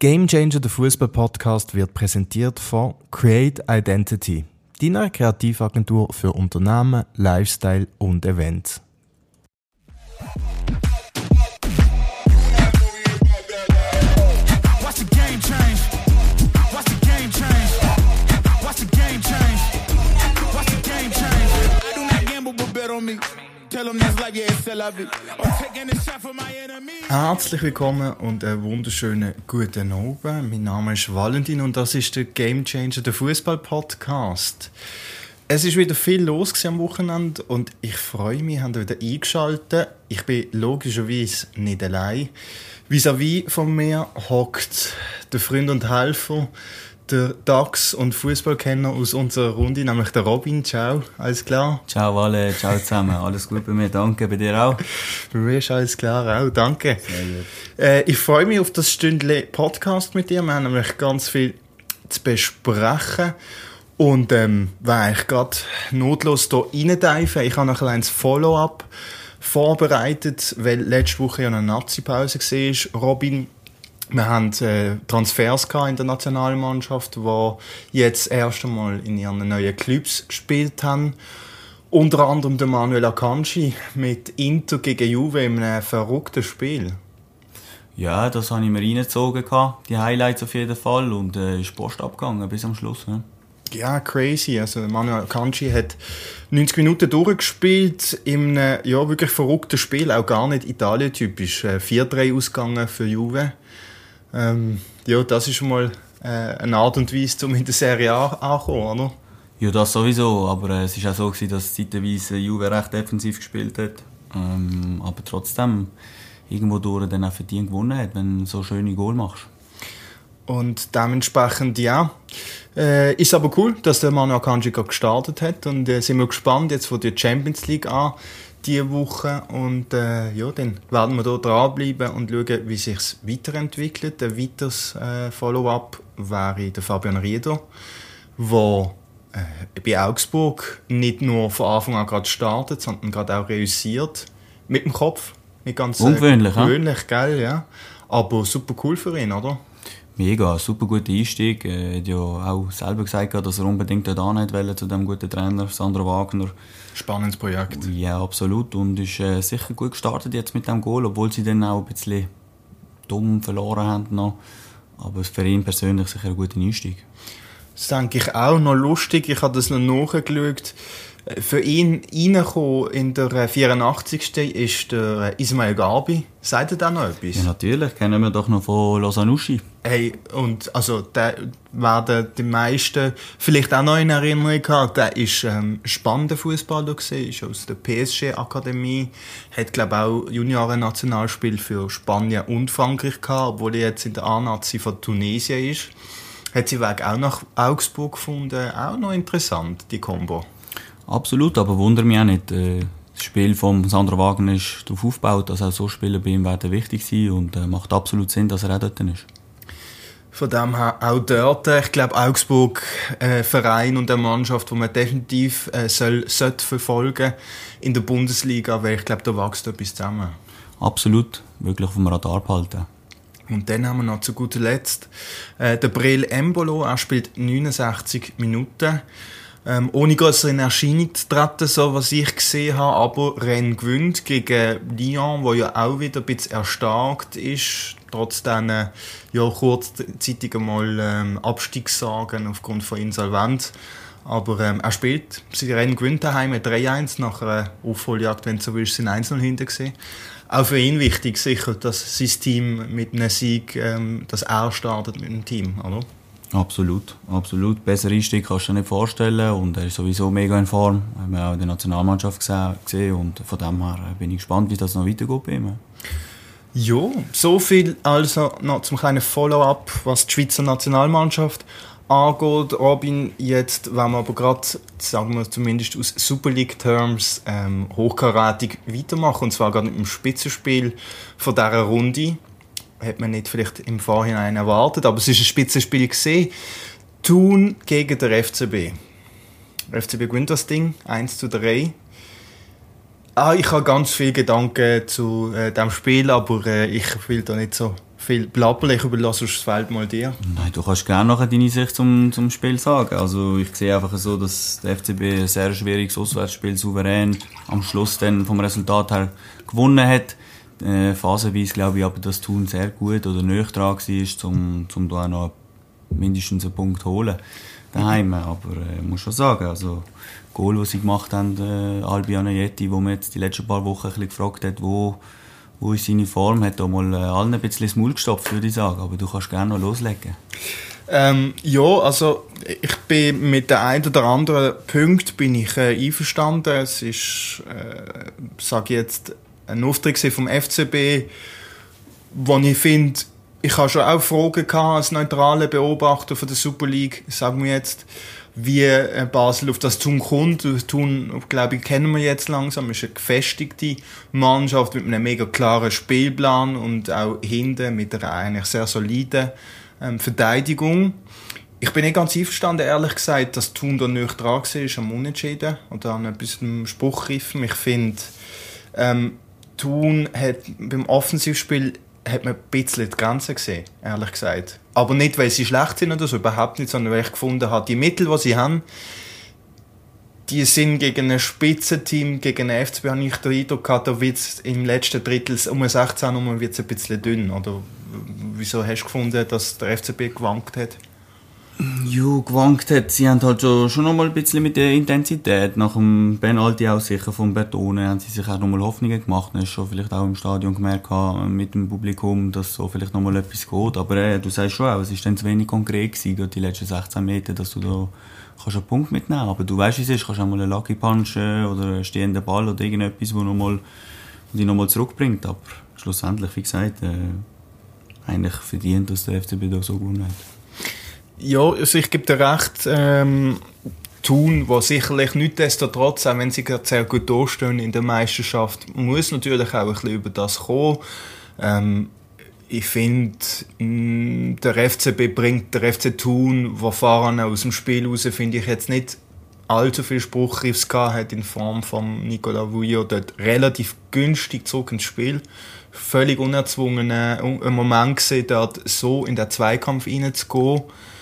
Game Changer, der Fußball-Podcast, wird präsentiert von Create Identity, deiner Kreativagentur für Unternehmen, Lifestyle und Events. Herzlich willkommen und einen wunderschönen guten Abend. Mein Name ist Valentin und das ist der Game Changer, der Fußball-Podcast. Es ist wieder viel los am Wochenende und ich freue mich, habt ihr wieder eingeschaltet. Ich bin logischerweise nicht allein. Vis-à-vis von mir hockt der Freund und Helfer, der DAX- und Fußballkenner aus unserer Runde, nämlich der Robin. Ciao, alles klar? Ciao Wale, ciao zusammen. Alles gut bei mir, danke. Bei dir auch? Bei mir ist alles klar, auch, danke. Sehr gut. Ich freue mich auf das Stündchen Podcast mit dir. Wir haben nämlich ganz viel zu besprechen. Und wenn ich gerade notlos hier reindeife, ich habe noch ein kleines Follow-up vorbereitet, weil letzte Woche ja eine Nazi-Pause war. Robin, wir haben Transfers in der Nationalmannschaft, die jetzt erst einmal in ihren neuen Clubs gespielt haben. Unter anderem der Manuel Akanji mit Inter gegen Juve in einem verrückten Spiel. Ja, das habe ich mir reingezogen, die Highlights auf jeden Fall, und ist Post abgegangen bis am Schluss. Ja, crazy. Also Manuel Akanji hat 90 Minuten durchgespielt in einem wirklich verrückten Spiel, auch gar nicht Italien-typisch. 4-3 ausgegangen für Juve. Das ist schon mal eine Art und Weise, um in der Serie A anzukommen, oder? Ja, das sowieso, aber es war auch so gewesen, dass zeitweise Juve recht defensiv gespielt hat. Aber trotzdem irgendwo durch dann auch verdient gewonnen hat, wenn du so schöne Goal machst. Und dementsprechend, ja, ist aber cool, dass der Manuel Akanji gerade gestartet hat, und sind wir gespannt jetzt von der Champions League an diese Woche, und dann werden wir hier dranbleiben und schauen, wie sich es weiterentwickelt. Ein weiteres Follow-up wäre der Fabian Rieder, der bei Augsburg nicht nur von Anfang an gerade startet, sondern gerade auch reüssiert. Mit dem Kopf. Nicht ganz ungewöhnlich, gell, ja. Aber super cool für ihn, oder? Mega, super guter Einstieg. Er hat ja auch selber gesagt, dass er unbedingt dort wollte, zu diesem guten Trainer, Sandro Wagner. Spannendes Projekt. Ja, absolut. Und ist sicher gut gestartet jetzt mit dem Goal, obwohl sie dann auch ein bisschen dumm verloren haben noch. Aber für ihn persönlich sicher ein guter Einstieg. Das denke ich auch. Noch lustig, ich habe das noch nachgeschaut. Für ihn reingekommen in der 84. ist der Ismail Gabi. Sagt er da noch etwas? Ja, natürlich. Kennen wir doch noch von Losanuschi. Hey, und also der werden die meisten vielleicht auch noch in Erinnerung haben. Der ist spannender Fußballer gewesen, ist aus der PSG-Akademie, hat glaube auch Junioren-Nationalspiel für Spanien und Frankreich gehabt, obwohl er jetzt in der A-Nazi von Tunesien ist. Hat sie Weg auch nach Augsburg gefunden. Auch noch interessant, die Kombo. Absolut, aber wundert mich auch nicht. Das Spiel von Sandro Wagner ist darauf aufgebaut, dass auch so Spiele bei ihm werden wichtig sein, und macht absolut Sinn, dass er auch dort ist. Von dem her auch dort, ich glaube, Augsburg, Verein und eine Mannschaft, die man definitiv sollte verfolgen in der Bundesliga, weil ich glaube, da wächst etwas zusammen. Absolut, wirklich auf dem Radar behalten. Und dann haben wir noch zu guter Letzt der Breel Embolo, er spielt 69 Minuten. Ohne größere in Erscheinung zu treten, so was ich gesehen habe, aber Rennes gewinnt gegen Lyon, wo ja auch wieder ein bisschen erstarkt ist, trotz diesen kurzzeitig einmal Abstiegssagen aufgrund von Insolvenz. Aber er spielt, sie Rennes gewinnt daheim mit 3-1 nach einer Aufholjagd, wenn du so willst, sind 1-0 hinten gewesen. Auch für ihn wichtig sicher, dass sein Team mit einem Sieg, dass er startet mit dem Team, oder? Absolut, absolut. Besseren Einstieg kannst du dir nicht vorstellen, und er ist sowieso mega in Form. Haben wir auch in der Nationalmannschaft gesehen, und von dem her bin ich gespannt, wie das noch weitergeht bei ihm. Ja, so viel also noch zum kleinen Follow-up, was die Schweizer Nationalmannschaft angeht. Robin, jetzt wollen wir aber gerade, sagen wir zumindest aus Super League-Terms, hochkarätig weitermachen, und zwar gerade mit dem Spitzenspiel von dieser Runde. Hat man nicht vielleicht im Vorhinein erwartet, aber es ist ein Spitzenspiel gesehen. Thun gegen der FCB. Der FCB gewinnt das Ding 1-3. Ich habe ganz viele Gedanken zu diesem Spiel, aber ich will da nicht so viel Plappel. Ich überlasse das Feld mal dir. Nein, du kannst gerne nachher deine Sicht zum Spiel sagen. Also ich sehe einfach so, dass der FCB ein sehr schwieriges Auswärtsspiel souverän am Schluss dann vom Resultat her gewonnen hat. Phasenweise glaube ich aber, dass Thun sehr gut oder nahe dran war, um da auch noch mindestens einen Punkt zu holen. Daheim. Aber ich muss schon sagen, also Goal, das sie gemacht haben, Albion Ajeti, wo man jetzt die letzten paar Wochen ein bisschen gefragt hat, wo ist seine Form, hat da mal allen ein bisschen das Maul gestopft, würde ich sagen. Aber du kannst gerne noch loslegen. Ja, also ich bin mit den ein oder anderen Punkt bin ich einverstanden. Es ist, sage ich jetzt, ein Auftritt vom FCB, wo ich finde, ich habe schon auch Fragen gehabt als neutraler Beobachter von der Super League, sagen wir jetzt, wie Basel auf das Thun kommt. Thun, glaube ich, kennen wir jetzt langsam. Es ist eine gefestigte Mannschaft mit einem mega klaren Spielplan und auch hinten mit einer eigentlich sehr soliden Verteidigung. Ich bin nicht ganz einverstanden, ehrlich gesagt, dass Thun da nicht dran war am Unentschieden oder an etwas im Spruchgriffen. Ich finde, Thun hat beim Offensivspiel hat man ein bisschen die Grenzen gesehen, ehrlich gesagt. Aber nicht, weil sie schlecht sind oder so, überhaupt nicht, sondern weil ich gefunden habe, die Mittel, die sie haben, die sind gegen ein Spitzenteam, gegen ein FCB, habe ich den Eindruck gehabt, da wird es im letzten Drittel um 16 wird es ein bisschen dünn. Oder wieso hast du gefunden, dass der FCB gewankt hat? Ja, gewankt hat. Sie haben halt schon noch mal ein bisschen mit der Intensität. Nach dem Penalty auch sicher vom Betonen haben sie sich auch noch mal Hoffnungen gemacht. Man hast schon vielleicht auch im Stadion gemerkt mit dem Publikum, dass so vielleicht noch mal etwas geht. Aber du sagst schon auch, es war dann zu wenig konkret gewesen, durch die letzten 16 Meter, dass du da kannst einen Punkt mitnehmen. Aber du weißt, wie es ist. Du kannst auch mal einen Lucky Punch oder einen stehenden Ball oder irgendetwas, wo dich noch mal zurückbringt. Aber schlussendlich, wie gesagt, eigentlich verdient, dass der FCB da so gewonnen hat. Ja, also ich gebe dir recht, Thun, wo sicherlich nichtsdestotrotz, auch wenn sie gerade sehr gut dastehen in der Meisterschaft, muss natürlich auch ein bisschen über das kommen. Ich finde, der FCB bringt der FC Thun, der Fahrern aus dem Spiel raus, finde ich jetzt nicht allzu viel Spruchgriffs gehabt hat in Form von Nicolas Vuillot, dort relativ günstig zurück ins Spiel. Völlig unerzwungen einen Moment gesehen, dort so in den Zweikampf reinzugehen.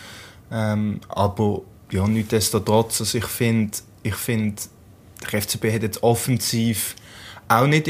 Aber ja, nichtsdestotrotz, also ich finde, der FCB hat jetzt offensiv auch nicht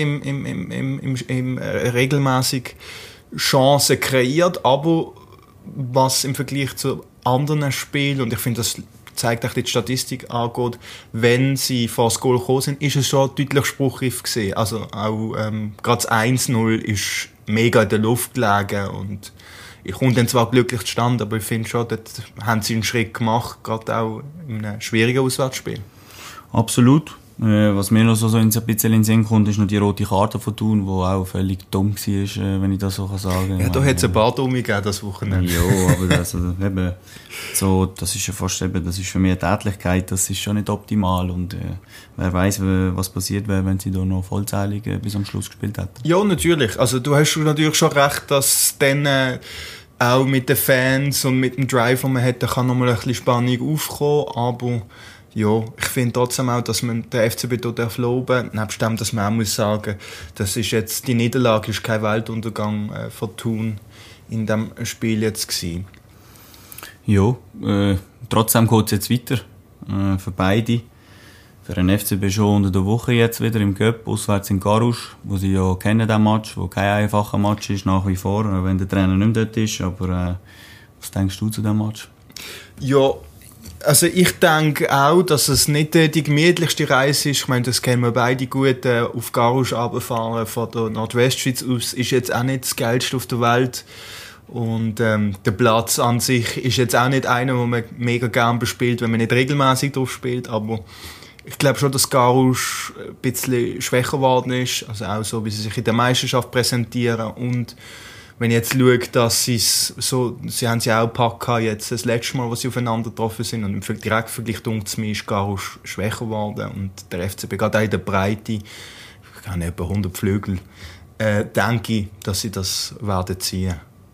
im regelmäßig Chancen kreiert, aber was im Vergleich zu anderen Spielen, und ich finde, das zeigt auch die Statistik angeht, wenn sie vor das Goal gekommen sind, ist es schon deutlich Spruchreif gewesen. Also auch gerade das 1-0 ist mega in der Luft gelegen und ich komme dann zwar glücklich zustande, aber ich finde schon, dort haben sie einen Schritt gemacht, gerade auch in einem schwierigen Auswärtsspiel. Absolut. Was mir noch so ein bisschen in den Sinn kommt, ist noch die rote Karte von Thun, die auch völlig dumm war, wenn ich das so sagen kann. Ja, da hat es ein paar Dumme gegeben, das Wochenende. Ja, aber das, eben, so, das ist ja fast eben, das ist für mich eine Tätlichkeit, das ist schon nicht optimal und wer weiß, was passiert wäre, wenn sie da noch vollzählig bis am Schluss gespielt hätten. Ja, natürlich. Also du hast natürlich schon recht, dass dann auch mit den Fans und mit dem Drive, den man hat, kann nochmal ein bisschen Spannung aufkommen, aber ja, ich finde trotzdem auch, dass man den FCB hier loben darf. Nebst dem, dass man auch muss sagen, das ist jetzt, die Niederlage ist kein Weltuntergang von Thun in diesem Spiel jetzt gewesen. Ja, trotzdem geht es jetzt weiter für beide. Für den FCB schon unter der Woche jetzt wieder im Cup, auswärts in Garus, wo sie ja kennen, den Match, wo kein einfacher Match ist nach wie vor, wenn der Trainer nicht mehr dort ist. Aber was denkst du zu diesem Match? Ja, also ich denke auch, dass es nicht die gemütlichste Reise ist. Ich meine, das kennen wir beide gut. Auf Garus runterfahren von der Nordwestschweiz aus ist jetzt auch nicht das Geilste auf der Welt. Und der Platz an sich ist jetzt auch nicht einer, den man mega gerne bespielt, wenn man nicht regelmäßig drauf spielt. Aber ich glaube schon, dass Garus ein bisschen schwächer geworden ist. Also auch so, wie sie sich in der Meisterschaft präsentieren. Und wenn ich jetzt schaue, dass sie haben sie auch gepackt jetzt das letzte Mal, als sie aufeinander getroffen sind. Und im Direktvergleich zu mir ist Garus schwächer geworden. Und der FCB gerade auch in der Breite, ich habe etwa 100 Flügel, denke ich, dass sie das werden ziehen.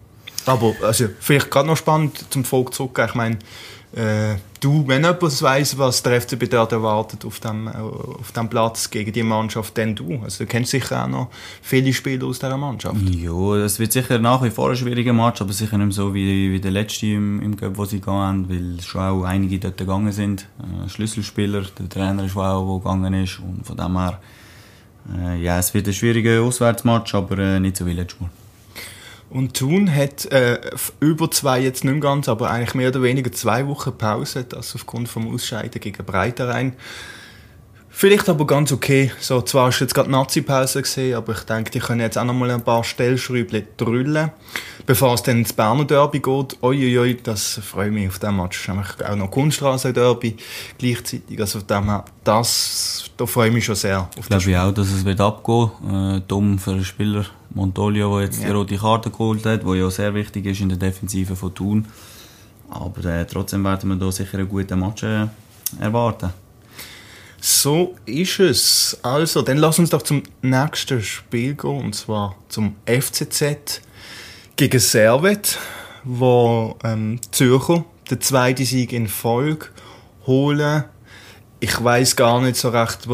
Aber also, vielleicht gerade noch spannend zum Volk zurückgehen. Ich meine, wenn jemand weiss, was der FCB dort erwartet auf dem Platz gegen die Mannschaft, dann du. Also, du kennst sicher auch noch viele Spieler aus dieser Mannschaft. Ja, es wird sicher nach wie vor ein schwieriger Match, aber sicher nicht mehr so wie der letzte im Cup, wo sie gegangen haben, weil schon auch einige dort gegangen sind. Schlüsselspieler, der Trainer ist auch, der gegangen ist. Und von dem her, ja, es wird ein schwieriger Auswärtsmatch, aber nicht so wie letztes Mal. Und Thun hat über 2, jetzt nicht mehr ganz, aber eigentlich mehr oder weniger 2 Wochen Pause, das aufgrund vom Ausscheiden gegen Breiterein. Vielleicht aber ganz okay. So, zwar ist jetzt gerade Nazi-Pause gesehen, aber ich denke, die können jetzt auch noch mal ein paar Stellschräubchen drüllen, bevor es dann ins Berner Derby geht. Uiuiui, das freut mich auf diesen Match. Nämlich auch noch Kunststraße-Derby gleichzeitig. Also da freue ich mich schon sehr. Ich glaube auch, dass es wird abgehen. Dumm für den Spieler Montoglio, der jetzt die rote Karte geholt hat, die ja sehr wichtig ist in der Defensive von Thun. Aber trotzdem werden wir da sicher einen guten Match erwarten. So ist es. Also, dann lass uns doch zum nächsten Spiel gehen, und zwar zum FCZ gegen Servette, wo Zürcher den 2. Sieg in Folge holen. Ich weiss gar nicht so recht, wo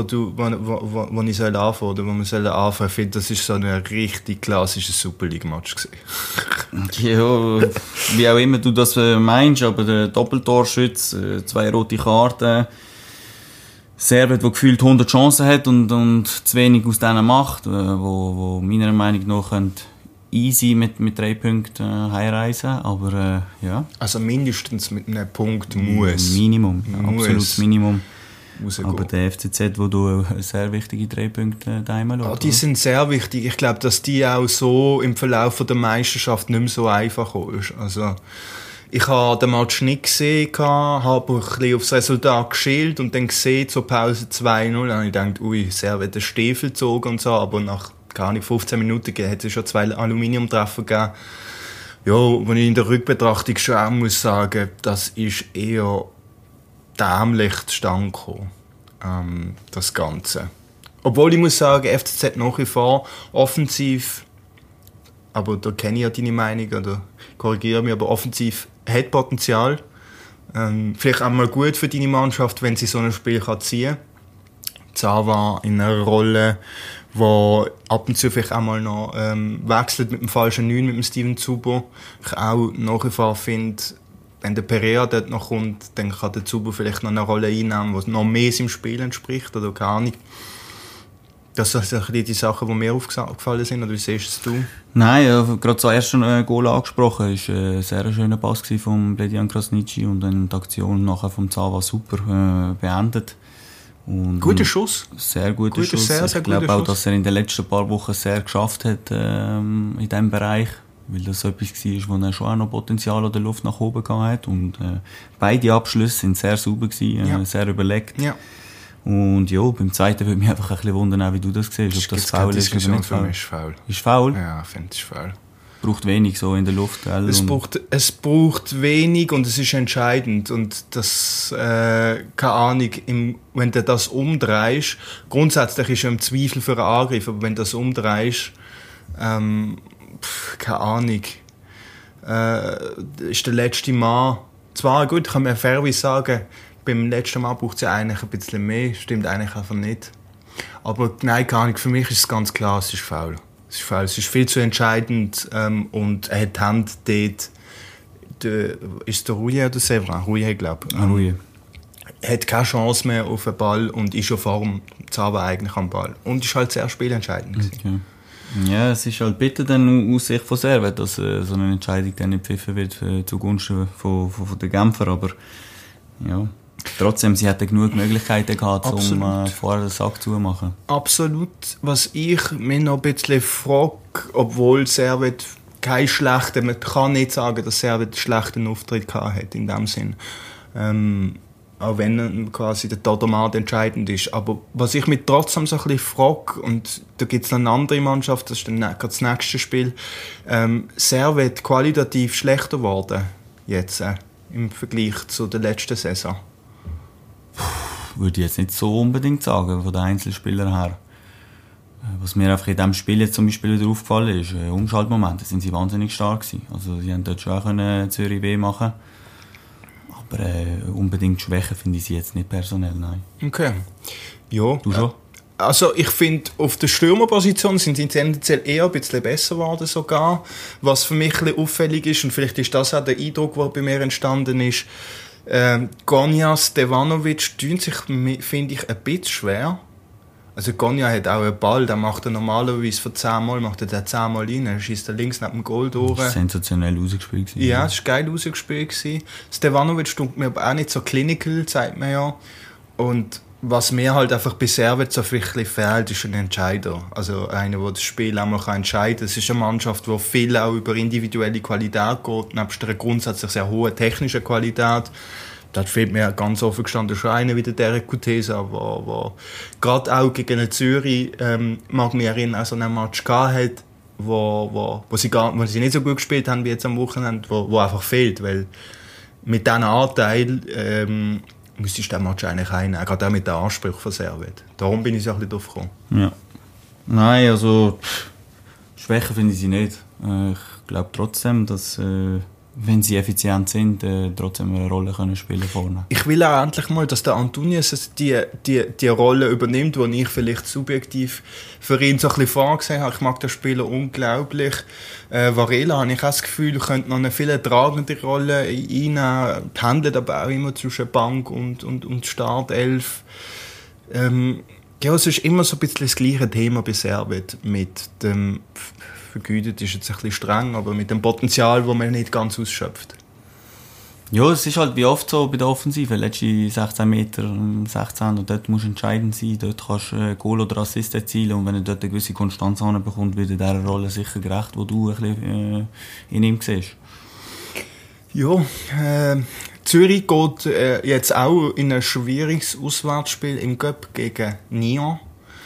ich anfangen soll oder wo wir anfangen. Ich finde, das ist so ein richtig klassisches Super League-Match gewesen. Ja, wie auch immer du das meinst, aber der Doppeltorschütz, 2 rote Karten, Servette, der gefühlt 100 Chancen hat und zu wenig aus denen macht, wo meiner Meinung nach easy mit 3 Punkten heimreisen, aber ja. Also mindestens mit einem Punkt muss. Minimum, muss. Absolutes Minimum. Rausgehen. Aber der FCZ, wo du sehr wichtige 3 Punkte daheim schaust. Die sind sehr wichtig. Ich glaube, dass die auch so im Verlauf der Meisterschaft nicht mehr so einfach ist. Also, ich habe den Match nicht gesehen, habe ein bisschen aufs Resultat geschielt und dann gesehen, zur Pause 2-0. Und ich dachte, ui, Servette Stiefel gezogen und so, aber nach 15 Minuten hat es schon 2 Aluminiumtreffer gegeben. Ja, wenn ich in der Rückbetrachtung schon auch muss sagen, das ist eher dämlich zustande gekommen, das Ganze. Obwohl ich muss sagen, FCZ nach wie vor offensiv, aber da kenne ich ja deine Meinung, oder korrigiere mich, aber offensiv hat Potenzial. Vielleicht auch mal gut für deine Mannschaft, wenn sie so ein Spiel ziehen kann. Zava in einer Rolle, wo ab und zu vielleicht auch mal noch wechselt mit dem falschen 9, mit dem Steven Zuber. Ich auch nach wie vor finde, wenn der Pereira dort noch kommt, dann kann der Zuber vielleicht noch eine Rolle einnehmen, die noch mehr seinem Spiel entspricht, oder keine Ahnung. Das sind die Sachen, die mir aufgefallen sind, oder wie siehst du? Nein, gerade zuerst schon ein Goal angesprochen. Es war ein sehr schöner Pass von Bledian Krasniqi und dann die Aktion nachher vom Zava super beendet. Und guter Schuss. Sehr guter Schuss. Sehr, sehr ich glaube auch, Schuss. dass er in den letzten paar Wochen sehr geschafft hat in diesem Bereich, weil das etwas war, wo er schon auch noch Potenzial oder Luft nach oben gehabt hat. Und beide Abschlüsse sind sehr sauber gewesen, sehr überlegt. Ja. Und ja, beim zweiten würde mich einfach ein bisschen wundern, wie du das siehst, ob das faul ist oder nicht. Für mich ist faul. Ist faul? Ja, ich finde es faul. Braucht wenig so in der Luft, gell? Es braucht wenig und es ist entscheidend. Und das, keine Ahnung, wenn du das umdrehst, grundsätzlich ist ja im Zweifel für einen Angriff, aber wenn du das umdrehst, keine Ahnung, ist der letzte Mann, zwar gut, kann man fairerweise sagen, beim letzten Mal braucht es ja eigentlich ein bisschen mehr, stimmt eigentlich einfach nicht. Aber nein, keine Ahnung, für mich ist es ganz klar, es ist faul. Es ist faul, es ist viel zu entscheidend und er hat die Hand dort, ist der Rouillet oder Séverin? Rouillet, glaube ich. Rouillet. Er hat keine Chance mehr auf den Ball und ist schon vor dem Zava eigentlich am Ball. Und ist halt sehr spielentscheidend. Okay. Ja, es ist halt bitter dann aus Sicht von Servette, dass so eine Entscheidung dann nicht gepfiffen wird zugunsten von den Genfer, aber ja. Trotzdem, sie hatten genug Möglichkeiten gehabt, um vorher den Sack zu machen. Absolut. Was ich mich noch ein bisschen frage, obwohl Servette keinen schlechten, man kann nicht sagen, dass Servette einen schlechten Auftritt gehabt hat, in dem Sinn. Auch wenn quasi der Todomat entscheidend ist. Aber was ich mich trotzdem so ein bisschen frage, und da gibt es noch eine andere Mannschaft, das ist dann gerade das nächste Spiel, Servette qualitativ schlechter geworden jetzt im Vergleich zu der letzten Saison. Würde ich jetzt nicht so unbedingt sagen, von den Einzelspielern her. Was mir einfach in diesem Spiel jetzt zum Beispiel wieder aufgefallen ist, Umschaltmomente sind sie wahnsinnig stark gewesen. Also sie haben dort schon auch Zürich weh machen. Aber unbedingt Schwächen finde ich sie jetzt nicht personell, nein. Okay. Ja. Du schon? Also ich finde, auf der Stürmerposition sind sie tendenziell eher ein bisschen besser geworden sogar. Was für mich ein bisschen auffällig ist, und vielleicht ist das auch der Eindruck, der bei mir entstanden ist, Gonja, Stevanovic tun sich, finde ich, ein bisschen schwer. Also Gonja hat auch einen Ball, den macht er normalerweise von 10 Mal, macht er den 10 Mal rein, er schießt links neben dem Goal durch. Das war sensationell rausgespielt. Ja, das war geil rausgespielt. Stevanovic tut mir aber auch nicht so clinical, sagt man ja. Und was mir halt einfach bei Servet so viel fehlt, ist ein Entscheider. Also einer, der das Spiel auch mal entscheiden kann. Es ist eine Mannschaft, die viel auch über individuelle Qualität geht, nebst einer grundsätzlich sehr hohen technischen Qualität. Da fehlt mir ganz offen gestanden schon einer wie der Derek Kutesa, der gerade auch gegen den Zürich, mag mich erinnern, auch so einen Match gehabt hat, wo sie nicht so gut gespielt haben wie jetzt am Wochenende, wo einfach fehlt, weil mit diesem Anteil müsstest du den Match eigentlich einnehmen, gerade auch mit dem Anspruch von Servet. Darum bin ich so ein bisschen drauf gekommen. Ja. Nein, also Schwächen finde ich sie nicht. Ich glaube trotzdem, dass wenn sie effizient sind, trotzdem eine Rolle können spielen vorne. Ich will auch endlich mal, dass der Antonius die Rolle übernimmt, die ich vielleicht subjektiv für ihn so ein bisschen vorgesehen habe. Ich mag den Spieler unglaublich. Varela, habe ich auch das Gefühl, könnte noch eine viel tragende Rolle einnehmen. Pendelt aber auch immer zwischen Bank und Startelf. Ja, es ist immer so ein bisschen das gleiche Thema bei Servet mit dem vergütet ist jetzt ein bisschen streng, aber mit dem Potenzial, das man nicht ganz ausschöpft. Ja, es ist halt wie oft so bei der Offensive. Letzte 16 Meter, 16, und dort musst du entscheidend sein. Dort kannst du Goal oder Assist erzielen, und wenn er dort eine gewisse Konstanz bekommt, wird er dieser Rolle sicher gerecht, die du ein bisschen in ihm siehst. Ja, Zürich geht jetzt auch in ein schwieriges Auswärtsspiel im Cup gegen Nyon.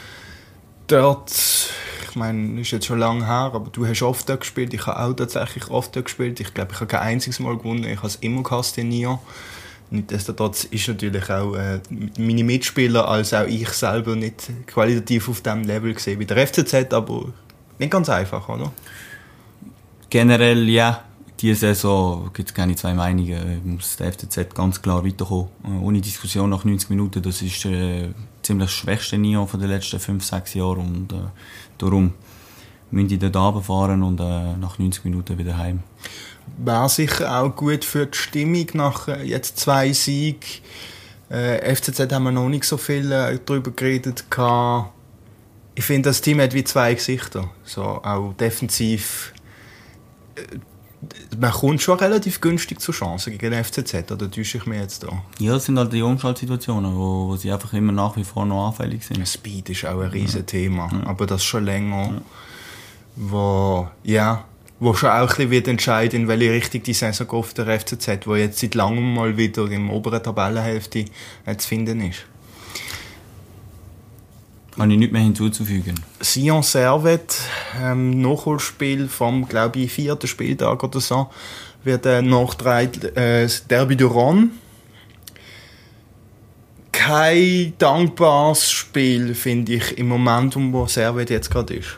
Dort, ich meine, ist jetzt schon lange her, aber du hast oft dort gespielt. Ich habe auch tatsächlich oft dort gespielt. Ich glaube, ich habe kein einziges Mal gewonnen. Ich habe es immer gehasst in Nyon. Nichtsdestotrotz ist natürlich auch meine Mitspieler als auch ich selber nicht qualitativ auf diesem Level gesehen wie der FCZ, aber nicht ganz einfach, oder? Generell ja. Diese Saison gibt es keine zwei Meinungen. Muss der FCZ ganz klar weiterkommen. Ohne Diskussion nach 90 Minuten. Das ist ziemlich das schwächste Nyon von den letzten 5-6 Jahren. Und darum müssen die dort runterfahren und nach 90 Minuten wieder heim. Wäre sicher auch gut für die Stimmung nach jetzt 2 Siegen. FCZ haben wir noch nicht so viel darüber geredet. Ich finde, das Team hat wie 2 Gesichter. So, auch defensiv. Man kommt schon relativ günstig zur Chance gegen den FCZ, oder täusche ich mich jetzt da? Ja, das sind halt die Umschaltsituationen, wo sie einfach immer nach wie vor noch anfällig sind. Speed ist auch ein riesen Thema, aber das schon länger, wo schon auch ein bisschen wird entscheiden, in welche Richtung die Saison auf der FCZ, wo jetzt seit langem mal wieder im oberen Tabellenhälfte zu finden ist. Kann ich nichts mehr hinzuzufügen. Sion Servet, Nachholspiel vom, glaube ich, 4. Spieltag oder so, wird nachgetragen, das Derby du Rhône. Kein dankbares Spiel, finde ich, im Moment, wo Servet jetzt gerade ist.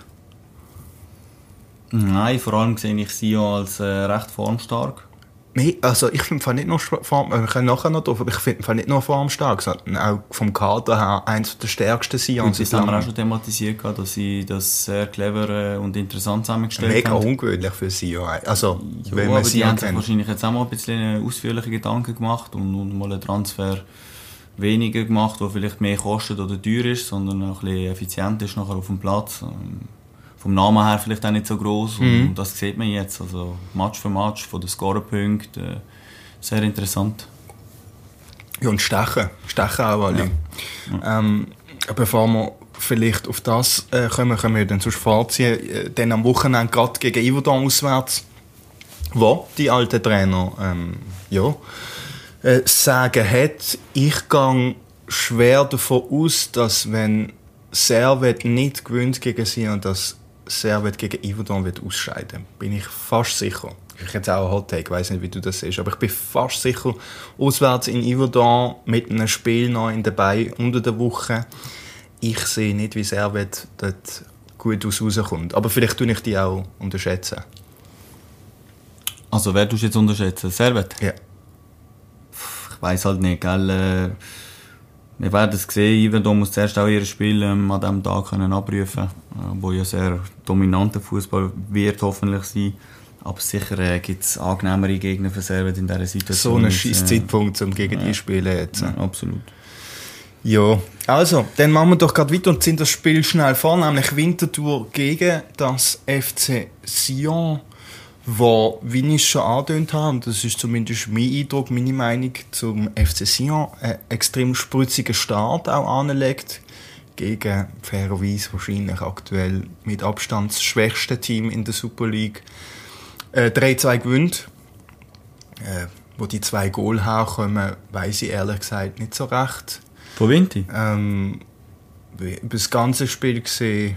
Nein, vor allem sehe ich Sion als recht formstark. Also ich finde nicht nur wir können nachher noch drauf, aber ich finde nicht nur formstark, sondern auch vom Kader her eines der stärksten Sions. Das haben wir auch schon thematisiert, dass sie das sehr clever und interessant zusammengestellt haben. Mega ungewöhnlich für Sion. Also, ja, wenn man die haben sich wahrscheinlich jetzt auch mal ein bisschen ausführliche Gedanken gemacht und mal einen Transfer weniger gemacht, der vielleicht mehr kostet oder teuer ist, sondern auch ein bisschen effizient ist nachher auf dem Platz. Vom Namen her vielleicht auch nicht so gross. Und das sieht man jetzt. Also Match für Match, von den Scorerpunkten. Sehr interessant. Ja, und stechen auch alle. Ja. Bevor wir vielleicht auf das kommen, können wir dann zum Fazit ziehen. Dann am Wochenende gerade gegen Yverdon auswärts, wo die alte Trainer sagen hat, ich gehe schwer davon aus, dass wenn Servet nicht gewinnt gegen sie und dass Servet gegen Yverdon wird ausscheiden. Bin ich fast sicher. Ich hätte auch einen Hot Take, ich weiss nicht, wie du das siehst, aber ich bin fast sicher, auswärts in Yverdon mit einem Spiel noch dabei unter der Woche. Ich sehe nicht, wie Servet dort gut rauskommt. Aber vielleicht tue ich die auch unterschätzen. Also wer tust du jetzt unterschätzen? Servet? Ja. Ich weiss halt nicht, gell? Wir werden es sehen, Iverdon muss zuerst auch ihr Spiel an diesem Tag können abrufen können, wo ja sehr dominanter Fußball wird hoffentlich sein. Aber sicher gibt es angenehmere Gegner für Servet in dieser Situation. So ein scheiß Zeitpunkt, um gegen die zu spielen jetzt. Ja, absolut. Ja, also, dann machen wir doch gerade weiter und ziehen das Spiel schnell vor, nämlich Winterthur gegen das FC Sion, wo, wie ich es schon angedeutet habe, und das ist zumindest mein Eindruck, meine Meinung zum FC Sion, einen extrem spritzigen Start auch anlegt, gegen fairerweise wahrscheinlich aktuell mit Abstand das schwächste Team in der Super League. 3-2 gewinnt. Wo die 2 Goal herkommen, weiss ich ehrlich gesagt nicht so recht. Von Vinti? Über das ganze Spiel gesehen,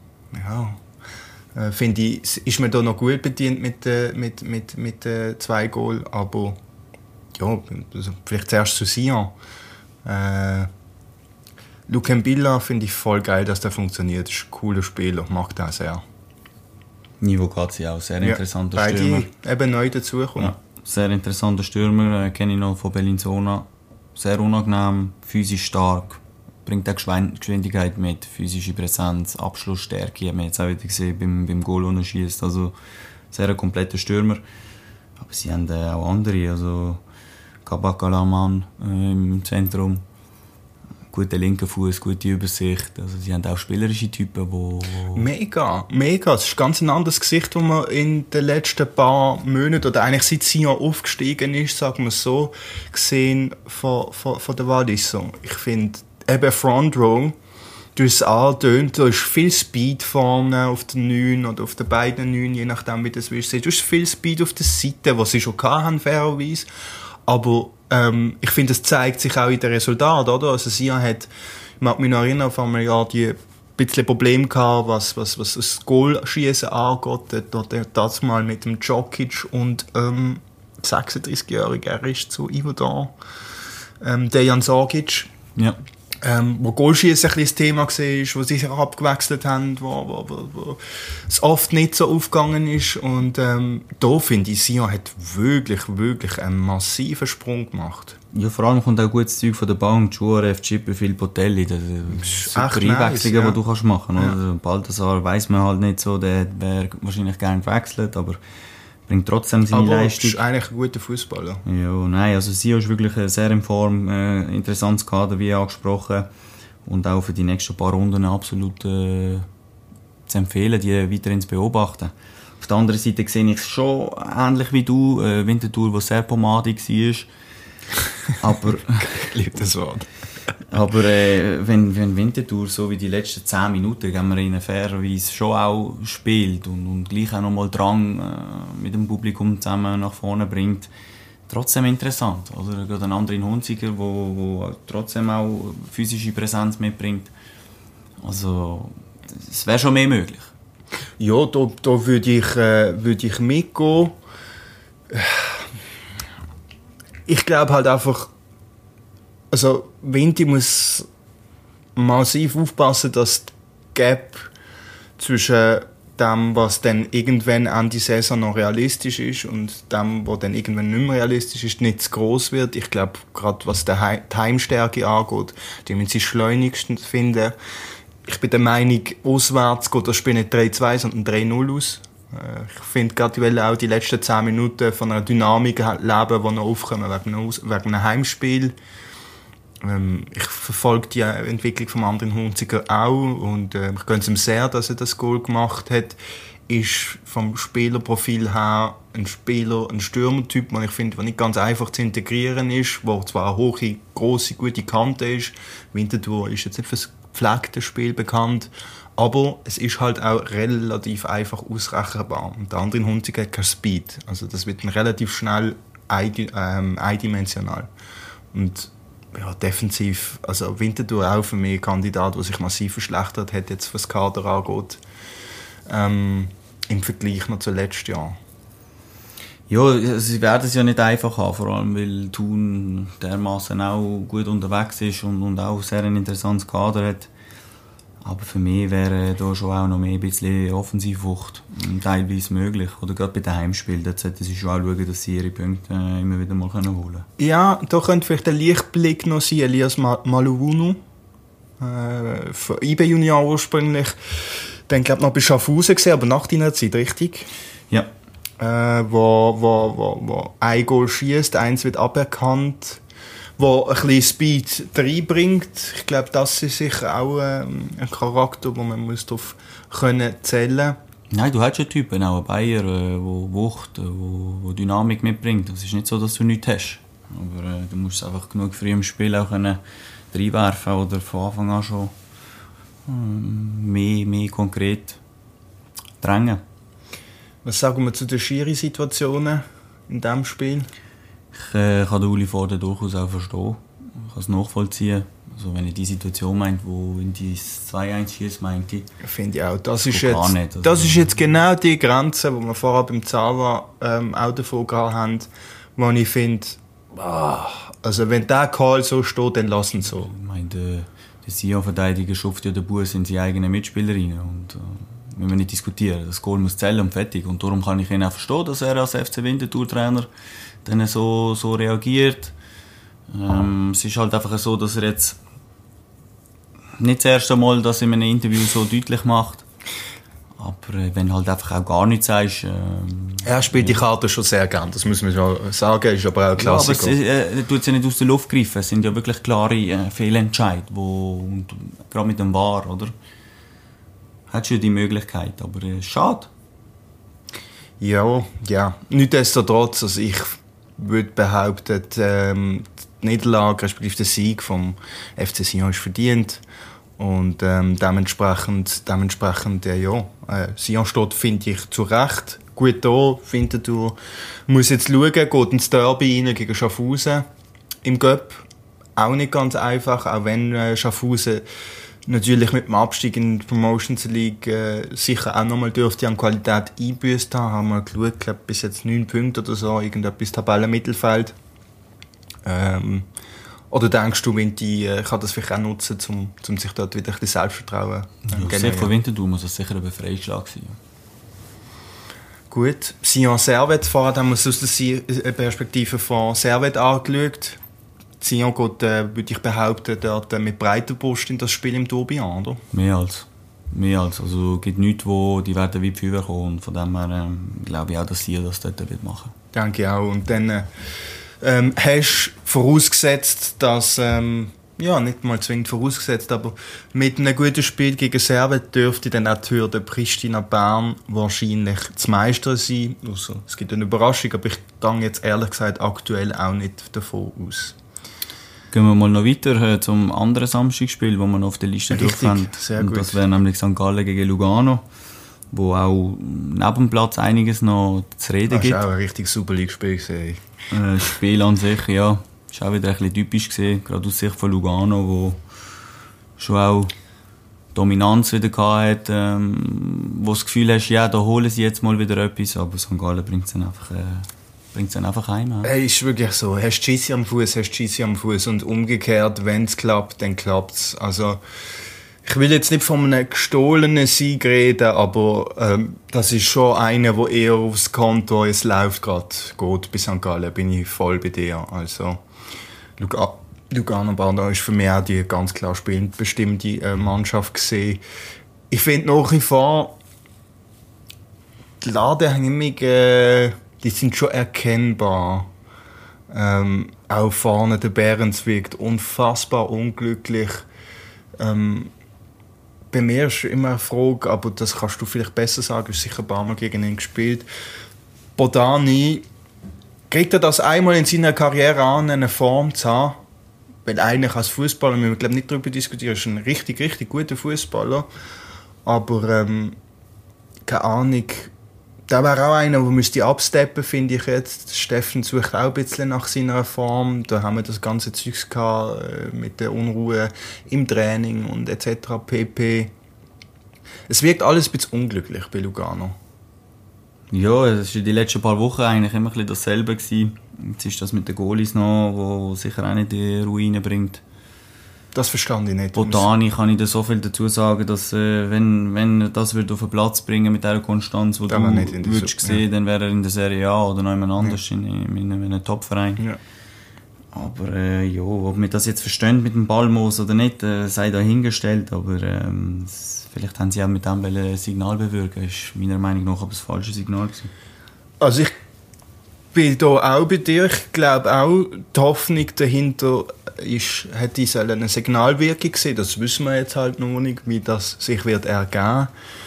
ja, finde ich, ist man da noch gut bedient mit 2 Goal, aber ja, also vielleicht zuerst zu Sion. Luke Mbilla finde ich voll geil, dass der funktioniert. Das ist ein cooler Spieler, mag das sehr. Nivo Katzi auch, sehr interessanter Stürmer. Beide eben neu dazugekommen. Ja, sehr interessanter Stürmer, kenne ich noch von Bellinzona. Sehr unangenehm, physisch stark, bringt auch Geschwindigkeit mit, physische Präsenz, Abschlussstärke, haben wir jetzt auch wieder gesehen beim Goal, den er schießt. Also sehr ein kompletter Stürmer. Aber sie haben auch andere, also Kabakalaman im Zentrum. Guter linker Fuß, gute Übersicht. Also sie haben auch spielerische Typen, wo Mega. Es ist ganz ein anderes Gesicht, das man in den letzten paar Monaten, oder eigentlich seit Sion aufgestiegen ist, sagen wir so, gesehen von der Walliser. Ich finde, eben Front Row, du hast es angetönt, da ist viel Speed vorne auf den 9 oder auf den beiden 9, je nachdem, wie das willst. Du hast viel Speed auf der Seite, was sie schon hatten, fairerweise. Aber ich finde, es zeigt sich auch in den Resultaten, oder? Also Sion hat, ich mag mich noch erinnern, vor einem Jahr die ein bisschen Probleme gehabt, was das Goalschießen angeht. Das mal mit dem Djokic und 36-Jährigen, er ist zu Iverdon, Dejan Sorgic. Ja. Wo Goalschießen ein bisschen das Thema war, wo sie sich abgewechselt haben, wo es oft nicht so aufgegangen ist. Und da finde ich, Sion hat wirklich einen massiven Sprung gemacht. Ja, vor allem kommt auch gutes Zeug von der Bank, Juarez, Chipperfield, Botelli, das ist super Einwechslungen, die du kannst machen kannst. Ja. Balthasar weiss man halt nicht so, der wäre wahrscheinlich gerne gewechselt, aber bringt trotzdem seine Leistung. Aber ist eigentlich ein guter Fußballer. Ja, nein, also Sion ist wirklich sehr in Form, interessantes Kader, wie angesprochen, und auch für die nächsten paar Runden absolut zu empfehlen, die weiterhin zu beobachten. Auf der anderen Seite sehe ich es schon ähnlich wie du, Winterthur, die sehr pomadig war. Aber ich liebe das Wort. Aber wenn Winterthur so wie die letzten 10 Minuten, gehen wir ihnen fairerweise schon auch spielt und gleich auch nochmal Drang mit dem Publikum zusammen nach vorne bringt, trotzdem interessant. Oder gerade ein anderer Hunziger, wo trotzdem auch physische Präsenz mitbringt. Also es wäre schon mehr möglich. Ja, da würde ich mitgehen. Ich glaube halt einfach, also Vinti muss massiv aufpassen, dass die Gap zwischen dem, was dann irgendwann Ende Saison noch realistisch ist, und dem, was dann irgendwann nicht mehr realistisch ist, nicht zu gross wird. Ich glaube, gerade was die Heimstärke angeht, die müssen sie schleunigst finden. Ich bin der Meinung, auswärts geht das Spiel nicht 3-2, sondern 3-0 aus. Ich finde gerade, auch die letzten 10 Minuten von einer Dynamik leben, die noch aufkommen wegen einem Heimspiel. Ich verfolge die Entwicklung vom anderen Hunziker auch und ich gönne es ihm sehr, dass er das Goal gemacht hat. Ist vom Spielerprofil her ein Stürmertyp, den ich finde, der nicht ganz einfach zu integrieren ist, der zwar eine hohe, grosse, gute Kante ist. Winterthur ist jetzt nicht für das gepflegte Spiel bekannt, aber es ist halt auch relativ einfach ausrechenbar. Und der andere Hunziker hat kein Speed. Also das wird dann relativ schnell eindimensional. Und ja, defensiv, also Winterthur auch für mich ein Kandidat, der sich massiv verschlechtert hat, jetzt was Kader angeht, im Vergleich noch zu letztes Jahr. Ja, sie werden es ja nicht einfach haben, vor allem weil Thun dermaßen auch gut unterwegs ist und auch sehr ein interessantes Kader hat. Aber für mich wäre da schon auch noch mehr ein bisschen Offensivwucht teilweise möglich. Oder gerade bei den Heimspielen, da sollten sie schon auch schauen, dass sie ihre Punkte immer wieder mal holen können. Ja, da könnte vielleicht der Lichtblick noch sein, Elias Maluwunu. Von IB Junior ursprünglich. Dann glaube ich noch bei Schaffhausen gesehen, aber nach deiner Zeit, richtig? Ja. Wo ein Goal schießt, eins wird aberkannt, wo ein bisschen Speed reinbringt. Ich glaube, das ist sicher auch ein Charakter, wo man muss darauf zählen kann. Nein, du hast schon Typen, auch ein Bayer, der Wucht, wo Dynamik mitbringt. Es ist nicht so, dass du nichts hast. Aber du musst einfach genug früh im Spiel auch reinwerfen oder von Anfang an schon mehr konkret drängen. Was sagen wir zu den Schiri-Situationen in diesem Spiel? Ich kann den Uli Vorder durchaus auch verstehen. Ich kann es nachvollziehen. Also wenn ich die Situation meint, wo in die 2-1 schießt, meinte ich. Finde ich auch. Das ist jetzt genau die Grenze, die wir vorher beim Zauber auch davon gehabt haben, wo ich finde, also wenn der Call so steht, dann lassen ihn so. Ich meine, der Sion-Verteidiger schupft ja den Bus in seine eigenen Mitspieler rein. Und müssen wir nicht diskutieren. Das Goal muss zählen und fertig. Und darum kann ich ihn auch verstehen, dass er als FC Winterthur-Trainer dann so reagiert. Es ist halt einfach so, dass er jetzt nicht das erste Mal das in einem Interview so deutlich macht. Aber wenn du halt einfach auch gar nichts sagst... er spielt die Karte schon sehr gern, das muss man schon sagen, ist aber auch ein Klassiker. Ja, aber er tut sie nicht aus der Luft greifen. Es sind ja wirklich klare Fehlentscheide, und gerade mit dem VAR, oder? Hat schon die Möglichkeit, aber schade. Ja. Nichtsdestotrotz, also ich würde behaupten, die Niederlage, respektive der Sieg vom FC Sion ist verdient. Und dementsprechend Sion steht, finde ich, zu Recht gut da. Winterthur muss jetzt schauen, geht ins Derby rein gegen Schaffhausen im Göpp. Auch nicht ganz einfach, auch wenn Schaffhausen natürlich mit dem Abstieg in die Promotions League sicher auch nochmal dürfte an Qualität einbüßt haben. Haben wir geschaut, glaube bis jetzt 9 Punkte oder so, irgendetwas Tabellenmittelfeld. Oder denkst du, Winti kann das vielleicht auch nutzen, um sich dort wieder ein bisschen Selbstvertrauen zu generieren? Von Winterthur muss das sicher ein Befreiungsschlag sein. Gut. Sion Servet, vorher haben wir es aus der Perspektive von Servet angeschaut. Sion geht, würde ich behaupten, dort mit breiter Brust in das Spiel im Tourbillon, oder? Mehr als. Also es gibt nichts, die werden wie Feuer kommen. Und von dem her glaube ich auch, dass Sion das dort machen wird. Denke ich auch. Und dann hast du vorausgesetzt, dass, nicht mal zwingend vorausgesetzt, aber mit einem guten Spiel gegen Servet dürfte dann auch die Hürde Pristina Bern wahrscheinlich das Meister sein. Also, es gibt eine Überraschung, aber ich gehe jetzt ehrlich gesagt aktuell auch nicht davon aus. Gehen wir mal noch weiter zum anderen Samstagsspiel, das wir noch auf der Liste drauf haben. Sehr gut. Das wäre nämlich St. Gallen gegen Lugano, wo auch neben dem Platz einiges noch zu reden gibt. Das war auch ein richtig super League-Spiel gesehen. Spiel an sich, ja, ist auch wieder ein bisschen typisch gesehen, gerade aus Sicht von Lugano, wo schon auch Dominanz wieder hatte, wo das Gefühl hast, ja, da holen sie jetzt mal wieder etwas, aber St. Gallen bringt es dann einfach heim. Hey, ist wirklich so. Hast du Gissi am Fuß und umgekehrt, wenn es klappt, dann klappt es. Also, ich will jetzt nicht von einem gestohlenen Sieg reden, aber das ist schon einer, der eher aufs Konto, es läuft gerade, geht bei St. Gallen, bin ich voll bei dir. Also, Lugano Barda ist für mich auch die ganz klar spielend bestimmte Mannschaft gesehen. Ich finde nach wie vor, die Ladehemmungen, die sind schon erkennbar. Auch vorne der Behrens wirkt unfassbar unglücklich. Bei mir ist immer eine Frage, aber das kannst du vielleicht besser sagen, du hast sicher ein paar Mal gegen ihn gespielt. Bodani, kriegt er das einmal in seiner Karriere an, eine Form zu haben? Weil eigentlich als Fußballer, wir müssen nicht darüber diskutieren, ist ein richtig, richtig guter Fußballer. Aber keine Ahnung, der wäre auch einer, der müsste absteppen, finde ich jetzt. Steffen sucht auch ein bisschen nach seiner Form. Da haben wir das ganze Zeugs gehabt, mit der Unruhe im Training und etc. pp. Es wirkt alles ein bisschen unglücklich bei Lugano. Ja, es war die letzten paar Wochen eigentlich immer ein bisschen dasselbe gewesen. Jetzt ist das mit den Goalies noch, wo sicher auch nicht die Ruine bringt. Das verstand ich nicht. Botani kann ich dir so viel dazu sagen, dass wenn das auf den Platz bringen mit dieser Konstanz, die du würdest sehen, dann wäre er in der Serie A oder noch jemand anders in einem Top-Verein. Ja. Aber ob wir das jetzt verstehen mit dem Ballmoos oder nicht, sei dahingestellt. Aber vielleicht haben sie auch mit dem ein Signal bewirken. Das ist meiner Meinung nach aber das falsche Signal gewesen. Also ich bin da auch bei dir. Ich glaube auch, die Hoffnung dahinter hätte eine Signalwirkung gesehen. Das wissen wir jetzt halt noch nicht, wie das sich wird ergeben.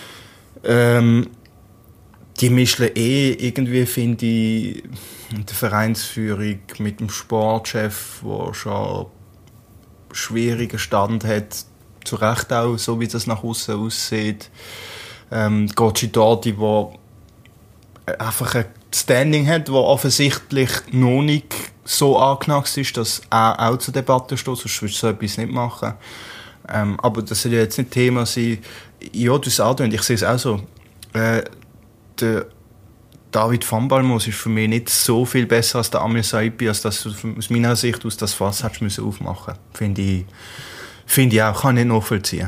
Die mischen irgendwie, finde ich, in der Vereinsführung mit dem Sportchef, der schon schwierigen Stand hat, zu Recht auch, so wie das nach außen aussieht. Gocci Dorti, der einfach ein Standing hat, das offensichtlich noch nicht so angeknackst ist, dass er auch zur Debatte steht, sonst würdest du so etwas nicht machen. Aber das soll ja jetzt nicht Thema sein. Ja, du sagst auch, ich sehe es auch so. Der David van Balmos ist für mich nicht so viel besser als der Amir Saipi, als das aus meiner Sicht aus das Fass hättest du müssen aufmachen. Finde ich auch, kann ich nicht nachvollziehen.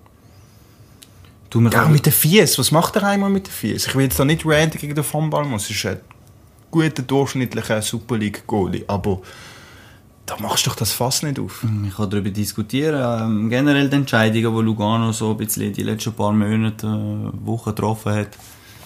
Ja, mit den Fies, was macht er einmal mit den Fies? Ich will jetzt da nicht ranten gegen den Van Balmos, es ist ein guter, durchschnittlicher Super League-Goalie, aber da machst du doch das Fass nicht auf. Ich kann darüber diskutieren. Generell die Entscheidungen, die Lugano so ein bisschen die letzten paar Monate, Wochen getroffen hat.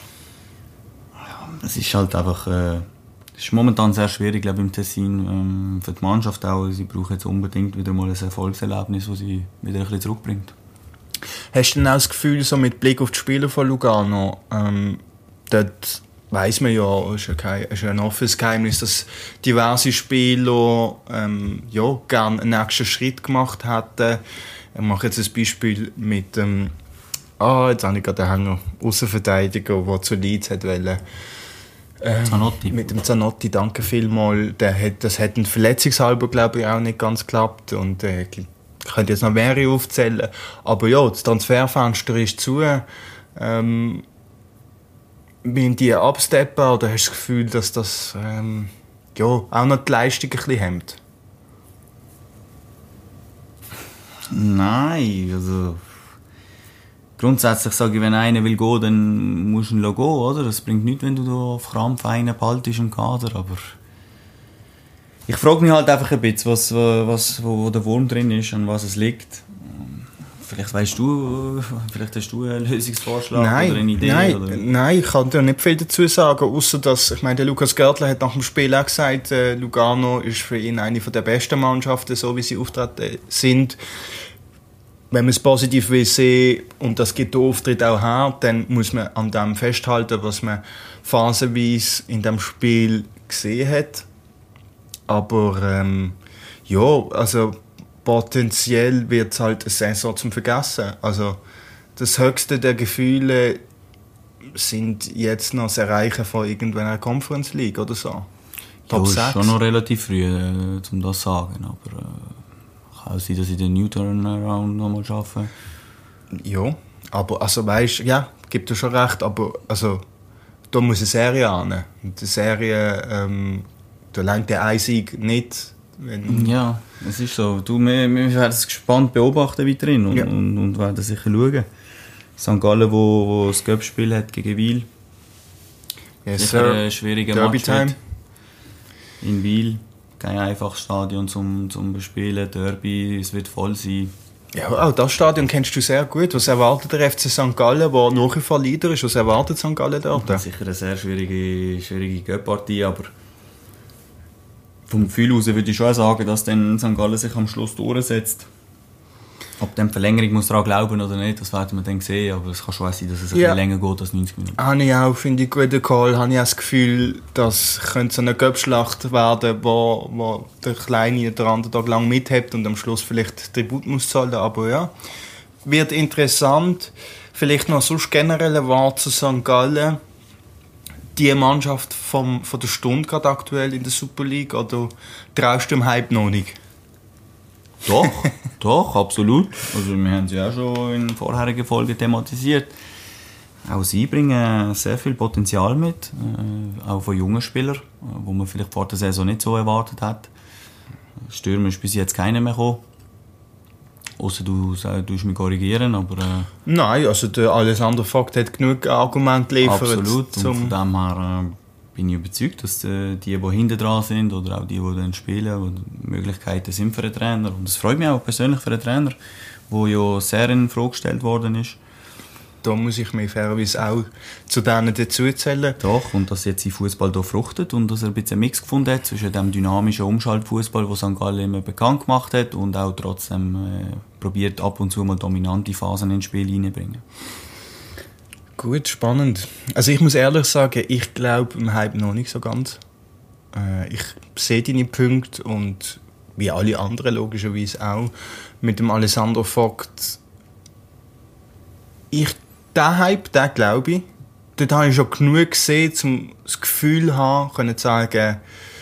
Es ist halt einfach, es ist momentan sehr schwierig, glaube ich, im Tessin, für die Mannschaft auch. Sie brauchen jetzt unbedingt wieder mal ein Erfolgserlebnis, das sie wieder ein bisschen zurückbringt. Hast du denn auch das Gefühl, so mit Blick auf die Spieler von Lugano, dort weiss man ja, ist ja ein offenes Geheimnis, dass diverse Spieler gerne einen nächsten Schritt gemacht hätten. Ich mache jetzt ein Beispiel mit dem jetzt habe ich gerade den Hänger Aussenverteidiger, der zu Leeds wollte. Zanotti. Mit dem Zanotti, danke vielmals. Das hat verletzungshalber, glaube ich, auch nicht ganz geklappt. Und ich könnte jetzt noch mehrere aufzählen. Aber ja, das Transferfenster ist zu. Wenn die absteppen, oder hast du das Gefühl, dass das auch noch die Leistung ein bisschen hemmt? Nein, also grundsätzlich sage ich, wenn einer will gehen, dann musst du ihn gehen, oder? Das bringt nichts, wenn du da auf Krampf einen behaltest im Kader, aber ich frage mich halt einfach ein bisschen, wo der Wurm drin ist, an was es liegt. Vielleicht hast du einen Lösungsvorschlag oder eine Idee? Nein, ich kann dir nicht viel dazu sagen, außer dass, ich meine, der Lukas Görtler hat nach dem Spiel auch gesagt, Lugano ist für ihn eine der besten Mannschaften, so wie sie auftreten sind. Wenn man es positiv will sehen und das gibt den Auftritt auch her, dann muss man an dem festhalten, was man phasenweise in dem Spiel gesehen hat. Aber also potenziell wird es halt eine Saison zum Vergessen. Also das höchste der Gefühle sind jetzt noch das Erreichen von irgendeiner Conference League oder so. Top 6. Ist schon noch relativ früh, um das zu sagen, aber kann auch sein, dass ich den New Turnaround noch mal schaffe. Ja, aber also weißt, ja, gibt dir schon recht, aber also da muss eine Serie an. Und die Serie, da reicht der Einsieg nicht. Ja, es ist so. Wir werden es gespannt beobachten weiterhin und werden sicher schauen. St. Gallen, wo das Cup-Spiel hat gegen Wiel. Yes, ein schwieriger Derby Match Time. In Wiel. Kein einfaches Stadion zum Bespielen. Derby, es wird voll sein. Ja, auch das Stadion kennst du sehr gut. Was erwartet der FC St. Gallen, der nach wie vor Leader ist? Was erwartet St. Gallen dort? Sicher eine sehr schwierige Cup-Partie, aber vom Gefühl aus würde ich schon sagen, dass dann St. Gallen sich am Schluss durchsetzt. Ob die Verlängerung muss daran glauben oder nicht, das werden wir dann sehen. Aber es kann schon sein, dass es ein bisschen länger geht als 90 Minuten. Habe ich auch, finde ich, guten Call. Habe ich auch das Gefühl, dass könnte so eine Göppschlacht werden, wo der Kleine der Underdog lang mithält und am Schluss vielleicht Tribut muss zahlen. Aber ja, wird interessant. Vielleicht noch sonst generell ein Wort zu St. Gallen. Die Mannschaft von der Stunde gerade aktuell in der Super League, oder traust du dem Hype noch nicht? Doch, absolut. Also wir haben sie auch schon in vorherigen Folgen thematisiert. Auch sie bringen sehr viel Potenzial mit, auch von jungen Spielern, wo man vielleicht vor der Saison nicht so erwartet hat. Stürmer ist bis jetzt keiner mehr gekommen. Ausser du tust mich korrigieren, aber... Nein, also der Alessandro Vogt hat genug Argumente geliefert. Absolut, und von dem her bin ich überzeugt, dass die hinten dran sind oder auch die dann spielen, die Möglichkeiten sind für einen Trainer. Und es freut mich auch persönlich für einen Trainer, der ja sehr in Frage gestellt worden ist. Da muss ich mich fairerweise auch zu denen dazuzählen. Doch, und dass jetzt sein Fußball hier fruchtet und dass er ein bisschen einen Mix gefunden hat zwischen dem dynamischen Umschaltfußball, den St. Gallen immer bekannt gemacht hat, und auch trotzdem probiert ab und zu mal dominante Phasen ins Spiel reinzubringen. Gut, spannend. Also ich muss ehrlich sagen, ich glaube im Hype noch nicht so ganz. Ich sehe deine Punkte und wie alle anderen logischerweise auch mit dem Alessandro Vogt. Den Hype, den glaube ich. Dort habe ich schon genug gesehen, um das Gefühl zu haben, können sagen,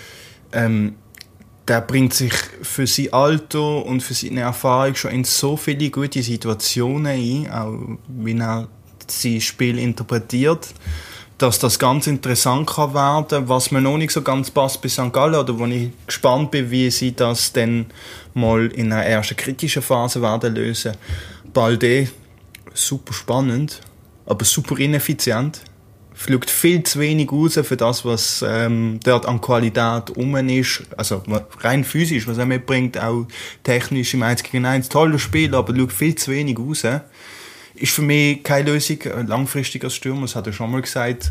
der bringt sich für sein Alter und für seine Erfahrung schon in so viele gute Situationen ein, auch wie er sein Spiel interpretiert, dass das ganz interessant kann werden, was mir noch nicht so ganz passt bei St. Gallen, oder wo ich gespannt bin, wie sie das dann mal in einer ersten kritischen Phase werden lösen. Balde, super spannend, aber super ineffizient. Fliegt viel zu wenig raus für das, was dort an Qualität rum ist. Also rein physisch, was er mitbringt, auch technisch im 1 gegen 1. Tolles Spiel, aber schaut viel zu wenig raus. Ist für mich keine Lösung langfristig als Stürmer, das hat er schon mal gesagt.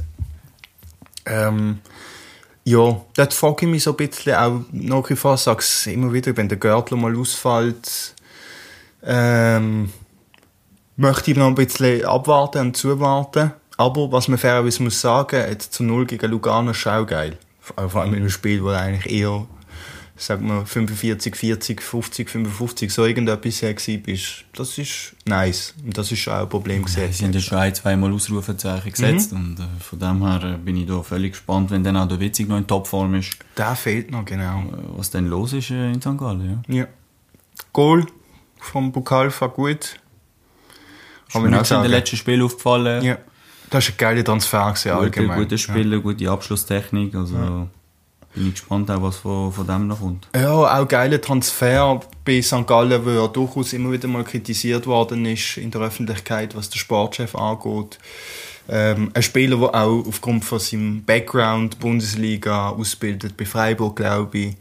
Ja, dort frage ich mich so ein bisschen, auch nach wie vor sage ich immer wieder, wenn der Görtler mal ausfällt, möchte ich noch ein bisschen abwarten und zuwarten. Aber was man fairerweise muss sagen, jetzt zu 0 gegen Lugano ist auch geil. Vor allem in einem Spiel, wo eigentlich eher, sagen wir, 45, 40, 50, 55 so irgendetwas war. Das ist nice. Und das ist schon auch ein Problem gesetzt. Sie haben ja schon ein-, zweimal Ausrufezeichen gesetzt. Und von dem her bin ich da völlig gespannt, wenn dann auch der Witzig noch in Topform ist. Der fehlt noch, genau. Was dann los ist in St. Gallen, ja. Goal vom Bukalfa gut. Ist mir auch in den letzten Spiel aufgefallen. Ja. Das war ein geiler Transfer allgemein. Gute Spieler, gute Abschlusstechnik. Also bin ich gespannt, auch, was von dem noch kommt. Ja, auch geiler Transfer bei St. Gallen, der ja durchaus immer wieder mal kritisiert worden ist in der Öffentlichkeit, was der Sportchef angeht. Ein Spieler, der auch aufgrund von seinem Background Bundesliga ausbildet, bei Freiburg, glaube ich.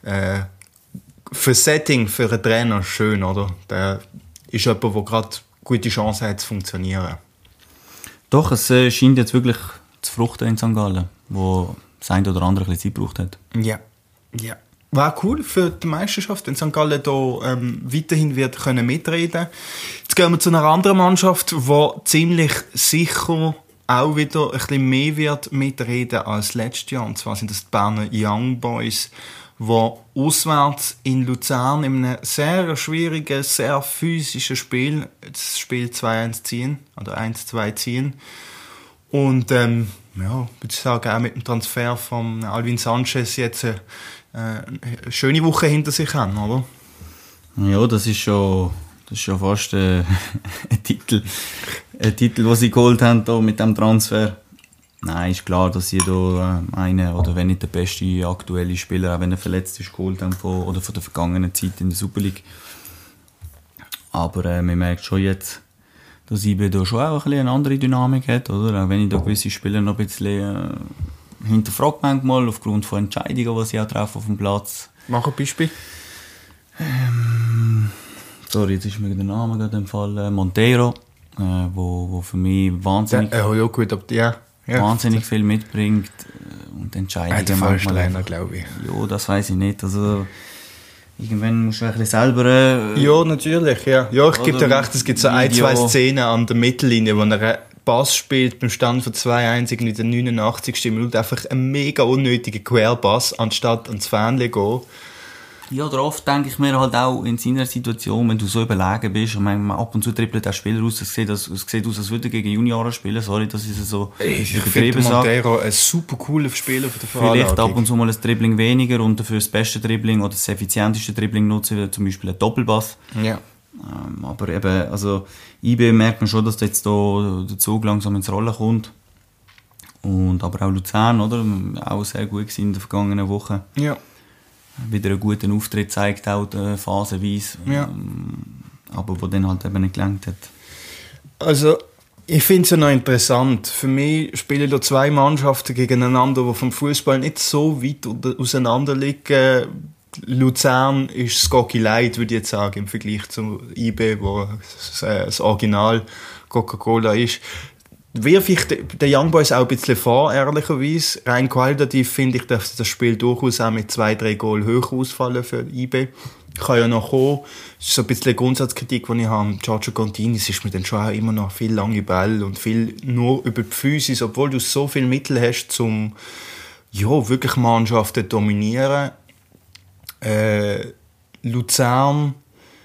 Für das Setting, für einen Trainer schön, oder? Der ist jemand, der gerade gute Chance hat zu funktionieren. Doch, es scheint jetzt wirklich zu fruchten in St. Gallen, wo das eine oder andere ein bisschen Zeit gebraucht hat. Ja. War cool für die Meisterschaft, wenn St. Gallen da weiterhin wird können mitreden. Jetzt gehen wir zu einer anderen Mannschaft, die ziemlich sicher auch wieder ein bisschen mehr wird mitreden als letztes Jahr. Und zwar sind das die Berner Young Boys, die auswärts in Luzern in einem sehr schwierigen, sehr physischen Spiel das Spiel 2-1 ziehen, oder 1-2 ziehen. Und ja, würde ich sagen, auch mit dem Transfer von Alvin Sanchez jetzt eine schöne Woche hinter sich haben, oder? Ja, das ist schon fast ein Titel, den sie geholt haben hier mit dem Transfer. Nein, ist klar, dass sie da einen, oder wenn nicht der beste aktuelle Spieler, auch wenn er verletzt ist, geholt haben von der vergangenen Zeit in der Super League. Aber man merkt schon jetzt, dass IB da schon auch ein bisschen eine andere Dynamik hat, oder? Auch wenn ich da gewisse Spieler noch ein bisschen hinterfragt manchmal, aufgrund von Entscheidungen, die sie auch treffen auf dem Platz. Mach ein Beispiel. Sorry, jetzt ist mir der Name gerade empfallen. Monteiro, wo für mich wahnsinnig... Ja, gut, aber ja. Wahnsinnig viel mitbringt und Entscheidungen der falsche Trainer, glaube ich. Ja, das weiß ich nicht. Also, irgendwann musst du ein bisschen selber... ja, natürlich, ja. Ja, ich gebe dir recht, es gibt so ein, zwei Szenen an der Mittellinie, wo er einen Pass spielt beim Stand von 2-1 in der 89. Minute. Einfach ein mega unnötiger Querpass, anstatt ans Fähnchen gehen. Ja, oder oft denke ich mir halt auch in seiner Situation, wenn du so überlegen bist, und manchmal ab und zu trippelt der Spieler aus, es sieht aus, als würde er gegen Junioren spielen, sorry, das ist so übertrieben sagt. Monteiro ein super cooler Spieler für die Veranlagung. Vielleicht ab und zu mal ein Dribbling weniger und dafür das beste Dribbling oder das effizienteste Dribbling nutzen, wie zum Beispiel ein Doppelpass. Ja. Aber eben, also IB merkt man schon, dass jetzt da der Zug langsam ins Rollen kommt. Und aber auch Luzern, oder? Auch sehr gut gewesen in der vergangenen Woche. Ja. Wieder einen guten Auftritt zeigt, auch phasenweise. Ja. aber wo dann halt eben nicht gelangt hat. Also, ich finde es ja noch interessant. Für mich spielen da zwei Mannschaften gegeneinander, die vom Fußball nicht so weit auseinander liegen. Luzern ist das Gogi Light, würde ich jetzt sagen, im Vergleich zu IB, wo das Original Coca-Cola ist. Wirf ich den Young Boys auch ein bisschen vor, ehrlicherweise. Rein qualitativ finde ich, dass das Spiel durchaus auch mit 2-3 Goal höher ausfallen für IB. Kann ja noch kommen. Das ist so ein bisschen eine Grundsatzkritik, die ich habe. Giorgio Contini, es ist mir dann schon auch immer noch viel lange Bälle und viel nur über die Physis, obwohl du so viele Mittel hast, um wirklich Mannschaften zu dominieren. Luzern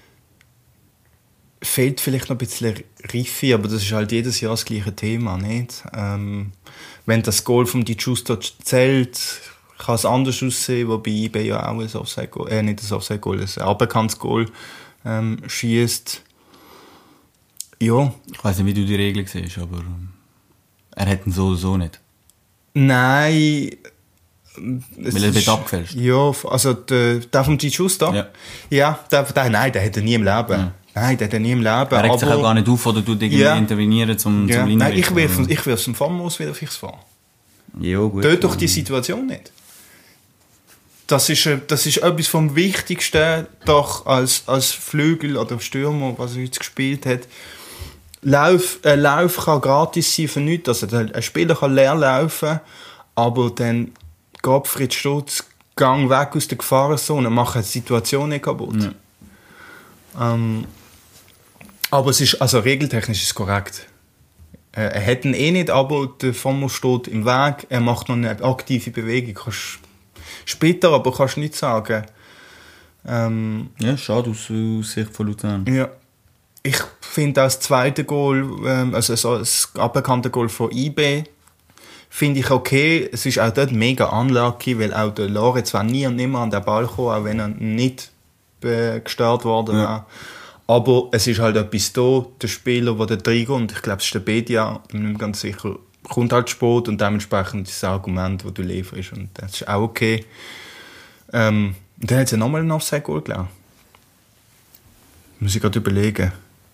fehlt vielleicht noch ein bisschen Riffi, aber das ist halt jedes Jahr das gleiche Thema, nicht? Wenn das Goal von Di Giusto zählt, kann es anders aussehen, wobei IB ja auch ein Offside-Goal, nicht ein Offside-Goal, ein aberkanntes Goal schießt. Ja. Ich weiss nicht, wie du die Regel siehst, aber er hat ihn so oder so nicht. Nein. Weil er wird abgefälscht. Ja, also der von Di Giusto? Ja. Ja, nein, der hat er nie im Leben. Ja. Nein, der hat er nie im Leben. Er regt sich auch gar nicht auf oder tut irgendwie intervenieren zum Nein, ich wirf es im Famos wieder fix vor. Ja, gut. Dort doch die Situation nicht. Das ist etwas vom Wichtigsten, doch als Flügel oder Stürmer, was er jetzt gespielt hat. Lauf kann gratis sein für nichts. Also ein Spieler kann leer laufen, aber dann Gottfried Stutz, Gang weg aus der Gefahrenzone, macht die Situation nicht kaputt. Ja. Aber es ist, also regeltechnisch ist es korrekt. Er hat ihn eh nicht, aber der Fommo steht im Weg, er macht noch eine aktive Bewegung. Später, aber kannst du nicht sagen. Ja, schade aus Sicht von Luzern. Ja. Ich finde auch das zweite Goal, also das aberkannte Goal von IB, finde ich okay. Es ist auch dort mega unlucky, weil auch der Lorenz war nie und nimmer an den Ball gekommen, auch wenn er nicht gestört worden war. Ja. Aber es ist halt etwas da, der Spieler, der da reinkommt, ich glaube, es ist der Bedia, ich bin nicht ganz sicher, kommt halt Sport und dementsprechend ist das Argument, das du lieferst. Und das ist auch okay. Und dann hat sie nochmal einen Offside-Goal gelaufen. Muss ich gerade überlegen.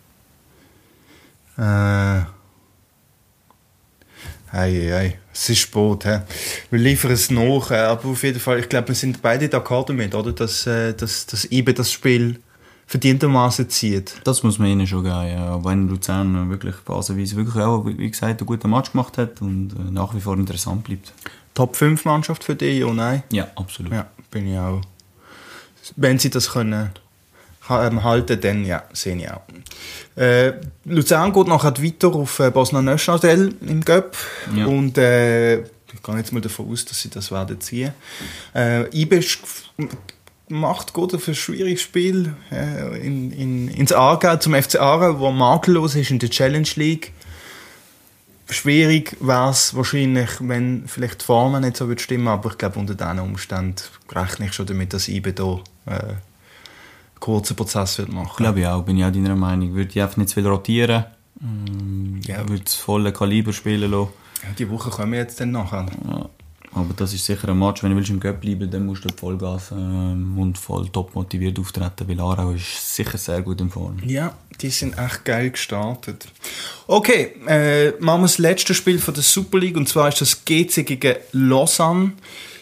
Es ist Sport. Wir liefern es nach. Aber auf jeden Fall, ich glaube, wir sind beide d'accord damit, oder? Dass IBE das Spiel verdientermaßen zieht. Das muss man ihnen schon geben, ja. Wenn Luzern wirklich phasenweise wirklich auch, wie gesagt, einen guten Match gemacht hat und nach wie vor interessant bleibt. Top 5 Mannschaft für dich, oder nein? Ja, absolut. Ja, bin ich auch. Wenn sie das können halten, dann ja, sehe ich auch. Luzern geht nachher weiter auf Bosna-Neuchâtel im Göpp. Ja. Und ich gehe jetzt mal davon aus, dass sie das werden ziehen. IBE macht gut für ein schwieriges Spiel ins Aargau, zum FC Aarau, wo makellos ist in der Challenge League. Schwierig wäre es wahrscheinlich, wenn vielleicht die Formen nicht so stimmen, aber ich glaube, unter diesen Umständen rechne ich schon damit, dass IBE da einen kurzen Prozess wird machen. Glaube ich auch, bin ich auch deiner Meinung. Würde ich einfach nicht zu viel rotieren, würde das volle Kaliber spielen lassen. Ja, die Woche kommen wir jetzt dann nachher. Ja. Aber das ist sicher ein Match, wenn du im Cup bleiben willst, dann musst du Vollgas und voll top motiviert auftreten, weil Aarau ist sicher sehr gut in Form. Ja, die sind echt geil gestartet. Okay, machen wir das letzte Spiel von der Super League, und zwar ist das GC gegen Lausanne.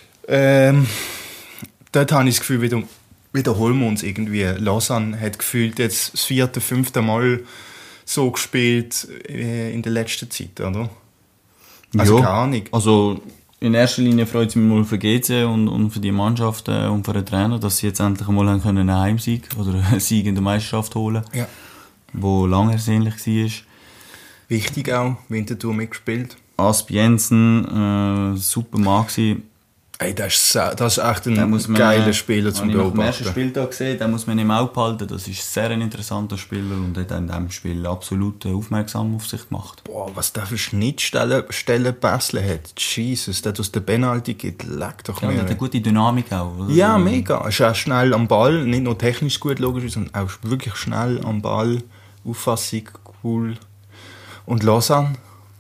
Dort habe ich das Gefühl, wiederholen wir uns irgendwie. Lausanne hat gefühlt jetzt das 4., 5. Mal so gespielt in der letzten Zeit, oder? Also ja, keine Ahnung. Also in erster Linie freut es mich mal für GC und für die Mannschaft und für den Trainer, dass sie jetzt endlich einmal einen Heimsieg oder einen Sieg in der Meisterschaft holen können, wo lange ersehnlich war. Wichtig auch, Winterthur mitgespielt. Asp Jensen, super Mann gewesen. Ey, das ist echt ein geiler Spieler zum Beobachten. Am ersten Spieltag gesehen, den muss man im Auge behalten. Das ist sehr ein interessanter Spieler und hat in diesem Spiel absolut aufmerksam auf sich gemacht. Boah, was der für Schnittstellen Pässe hat. Jesus, der aus der Penalty geht, leck doch mehr. Ja, der hat eine gute Dynamik auch. Oder? Ja, mega. Er ist auch schnell am Ball, nicht nur technisch gut, logisch, sondern auch wirklich schnell am Ball. Auffassung, cool. Und Lausanne?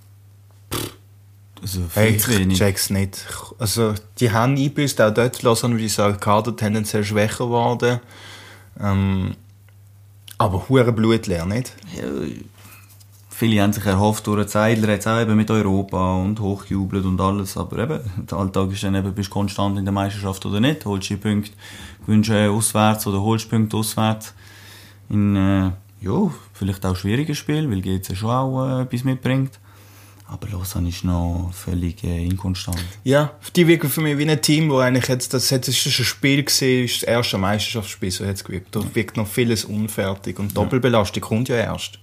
Also viel zu wenig. Ich check's nicht. Also, die haben eingebüßt, auch dort Lausanne, würde ich sagen, Kader tendenziell schwächer geworden. Aber hure blutleer, nicht? Ja, viele haben sich erhofft, durch Zeidler hat es auch eben mit Europa und hochgejubelt und alles, aber eben, der Alltag ist dann eben, bist du konstant in der Meisterschaft oder nicht, holst du die Punkte, gewinnst du auswärts oder holst Punkte auswärts in, vielleicht auch schwieriges Spiel, weil GC schon auch etwas mitbringt. Aber Lausanne ist noch völlig inkonstant. Ja, die wirken für mich wie ein Team, wo eigentlich jetzt, das ist ein Spiel gesehen, ist das erste Meisterschaftsspiel, so hat es gewirkt. Da wirkt noch vieles unfertig und Doppelbelastung kommt ja erst.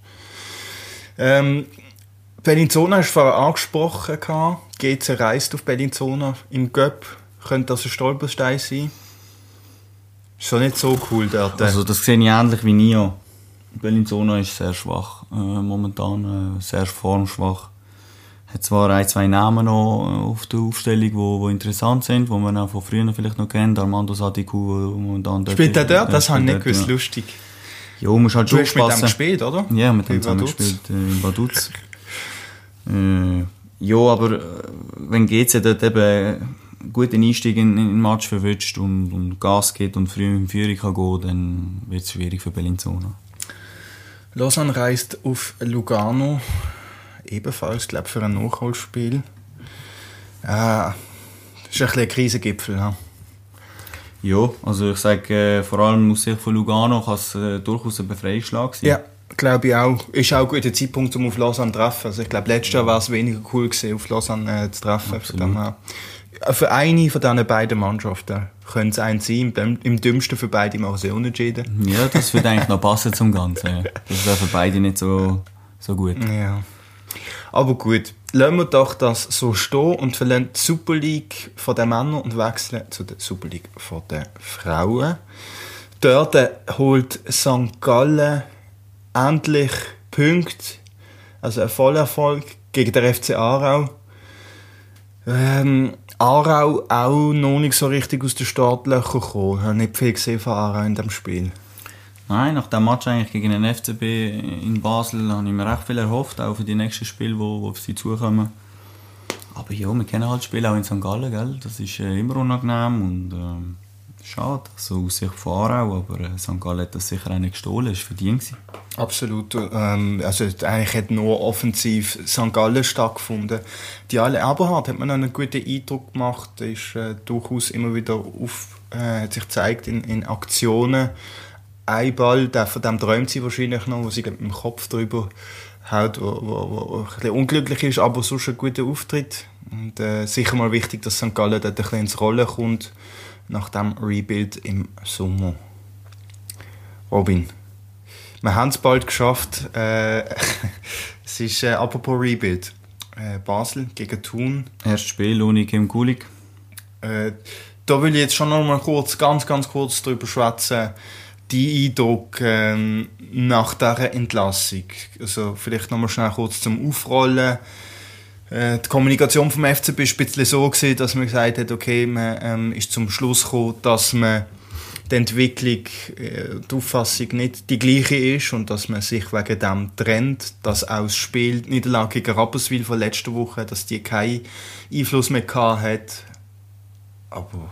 Bellinzona hast du vorher angesprochen. GC reist auf Bellinzona im Göpp. Könnte das ein Stolperstein sein? Ist doch nicht so cool dort. Also das sehe ich ähnlich wie Nio. Bellinzona ist sehr schwach. Momentan sehr formschwach. Hat zwar ein, zwei Namen noch auf der Aufstellung, die interessant sind, die man auch von früher vielleicht noch kennt. Armando Sadiku momentan dort. Spielt er dort? Das habe ich nicht gewusst. Ja. Lustig. Ja, musst halt schon aufpassen. Du hast mit dem gespielt, oder? Ja, mit dem zusammen gespielt in Vaduz. Ja, aber wenn GC dort eben einen guten Einstieg in den Match verwünscht und Gas gibt und früh in Führung kann gehen, dann wird es schwierig für Bellinzona. Lausanne reist auf Lugano. Ebenfalls, glaube ich, für ein Nachholspiel. Das ist ein bisschen ein Krisengipfel. Ja, ja, also ich sage, vor allem aus Sicht von Lugano kann es durchaus ein Befreiungsschlag sein. Ja, glaube ich auch. Ist auch ein guter Zeitpunkt, um auf Lausanne zu treffen. Also ich glaube, letztes Jahr war es weniger cool gewesen, auf Lausanne zu treffen. Für eine von diesen beiden Mannschaften könnte es ein sein. Im dümmsten für beide machen sie unentschieden. Ja, das würde eigentlich noch passen zum Ganzen. Das wäre für beide nicht so gut. Ja. Aber gut, lassen wir doch das so stehen und verlassen die Super League von den Männern und wechseln zu der Super League von den Frauen. Dort holt St. Gallen endlich Punkte, also ein Vollerfolg gegen den FC Aarau. Aarau auch noch nicht so richtig aus den Startlöchern gekommen. Ich habe nicht viel gesehen von Aarau in diesem Spiel. Nein, nach dem Match eigentlich gegen den FCB in Basel habe ich mir recht viel erhofft, auch für die nächsten Spiele, die auf sie zukommen. Aber ja, wir kennen halt das Spiel auch in St. Gallen, gell? Das ist immer unangenehm und schade, also aus Sicht von Aarau, aber St. Gallen hat das sicher auch nicht gestohlen, das war verdient. Absolut, also eigentlich hat nur offensiv St. Gallen stattgefunden. Die alle Eberhard hat man einen guten Eindruck gemacht, ist durchaus immer wieder hat sich gezeigt in Aktionen. Ein Ball, von dem träumt sie wahrscheinlich noch, wo sie mit dem Kopf drüber haut, wo ein bisschen unglücklich ist, aber sonst ein guter Auftritt. Und sicher mal wichtig, dass St. Gallen dort ein bisschen ins Rollen kommt, nach dem Rebuild im Sommer. Robin, wir haben es bald geschafft. Es ist apropos Rebuild. Basel gegen Thun. Erstes Spiel ohne Kim Kulik. Da will ich jetzt schon noch mal ganz kurz drüber schwätzen. Die Eindruck nach dieser Entlassung. Also vielleicht noch mal schnell kurz zum Aufrollen. Die Kommunikation vom FCB war ein bisschen so gewesen, dass man gesagt hat, okay, man ist zum Schluss gekommen, dass man die Entwicklung, die Auffassung nicht die gleiche ist und dass man sich wegen dem trennt, dass auch das Spiel, die Niederlage gegen Rapperswil von letzter Woche, dass die keinen Einfluss mehr gehabt hat. Aber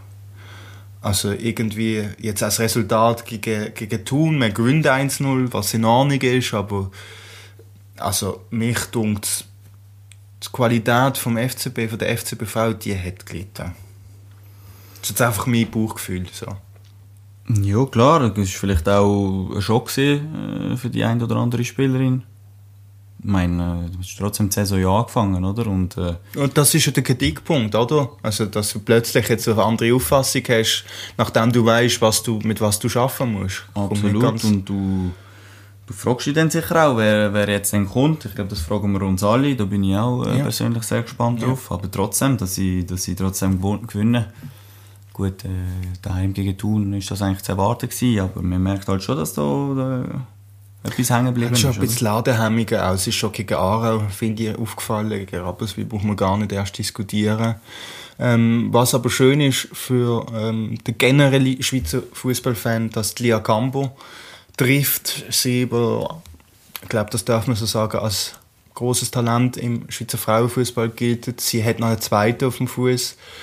also irgendwie jetzt als Resultat gegen Thun, man gewinnt 1-0, was in Ordnung ist, aber also mich dunkt die Qualität vom FCB, von der FCBV, die hat gelitten. Das ist jetzt einfach mein Bauchgefühl. So. Ja klar, das war vielleicht auch ein Schock für die eine oder andere Spielerin. Ich meine, du hast trotzdem die Saison ja angefangen, oder? Und das ist ja der Kritikpunkt, oder? Also, dass du plötzlich jetzt eine andere Auffassung hast, nachdem du weißt, mit was du arbeiten musst. Absolut. Und du fragst dich dann sicher auch, wer jetzt denn kommt. Ich glaube, das fragen wir uns alle. Da bin ich auch persönlich sehr gespannt drauf. Aber trotzdem, dass sie trotzdem gewinnen. Gut, daheim gegen Thun ist das eigentlich zu erwarten gewesen, aber man merkt halt schon, dass da etwas hängen geblieben ist. Schon ein bisschen Ladehemmungen auch. Es ist schon gegen Aarau, finde ich, aufgefallen. Gegen Rapperswil braucht man gar nicht erst diskutieren. Was aber schön ist für den generellen Schweizer Fußballfan, dass Lia Gambo trifft. Sie über, ich glaube, das darf man so sagen, als großes Talent im Schweizer Frauenfußball gilt. Sie hat noch einen zweiten auf dem Fuß.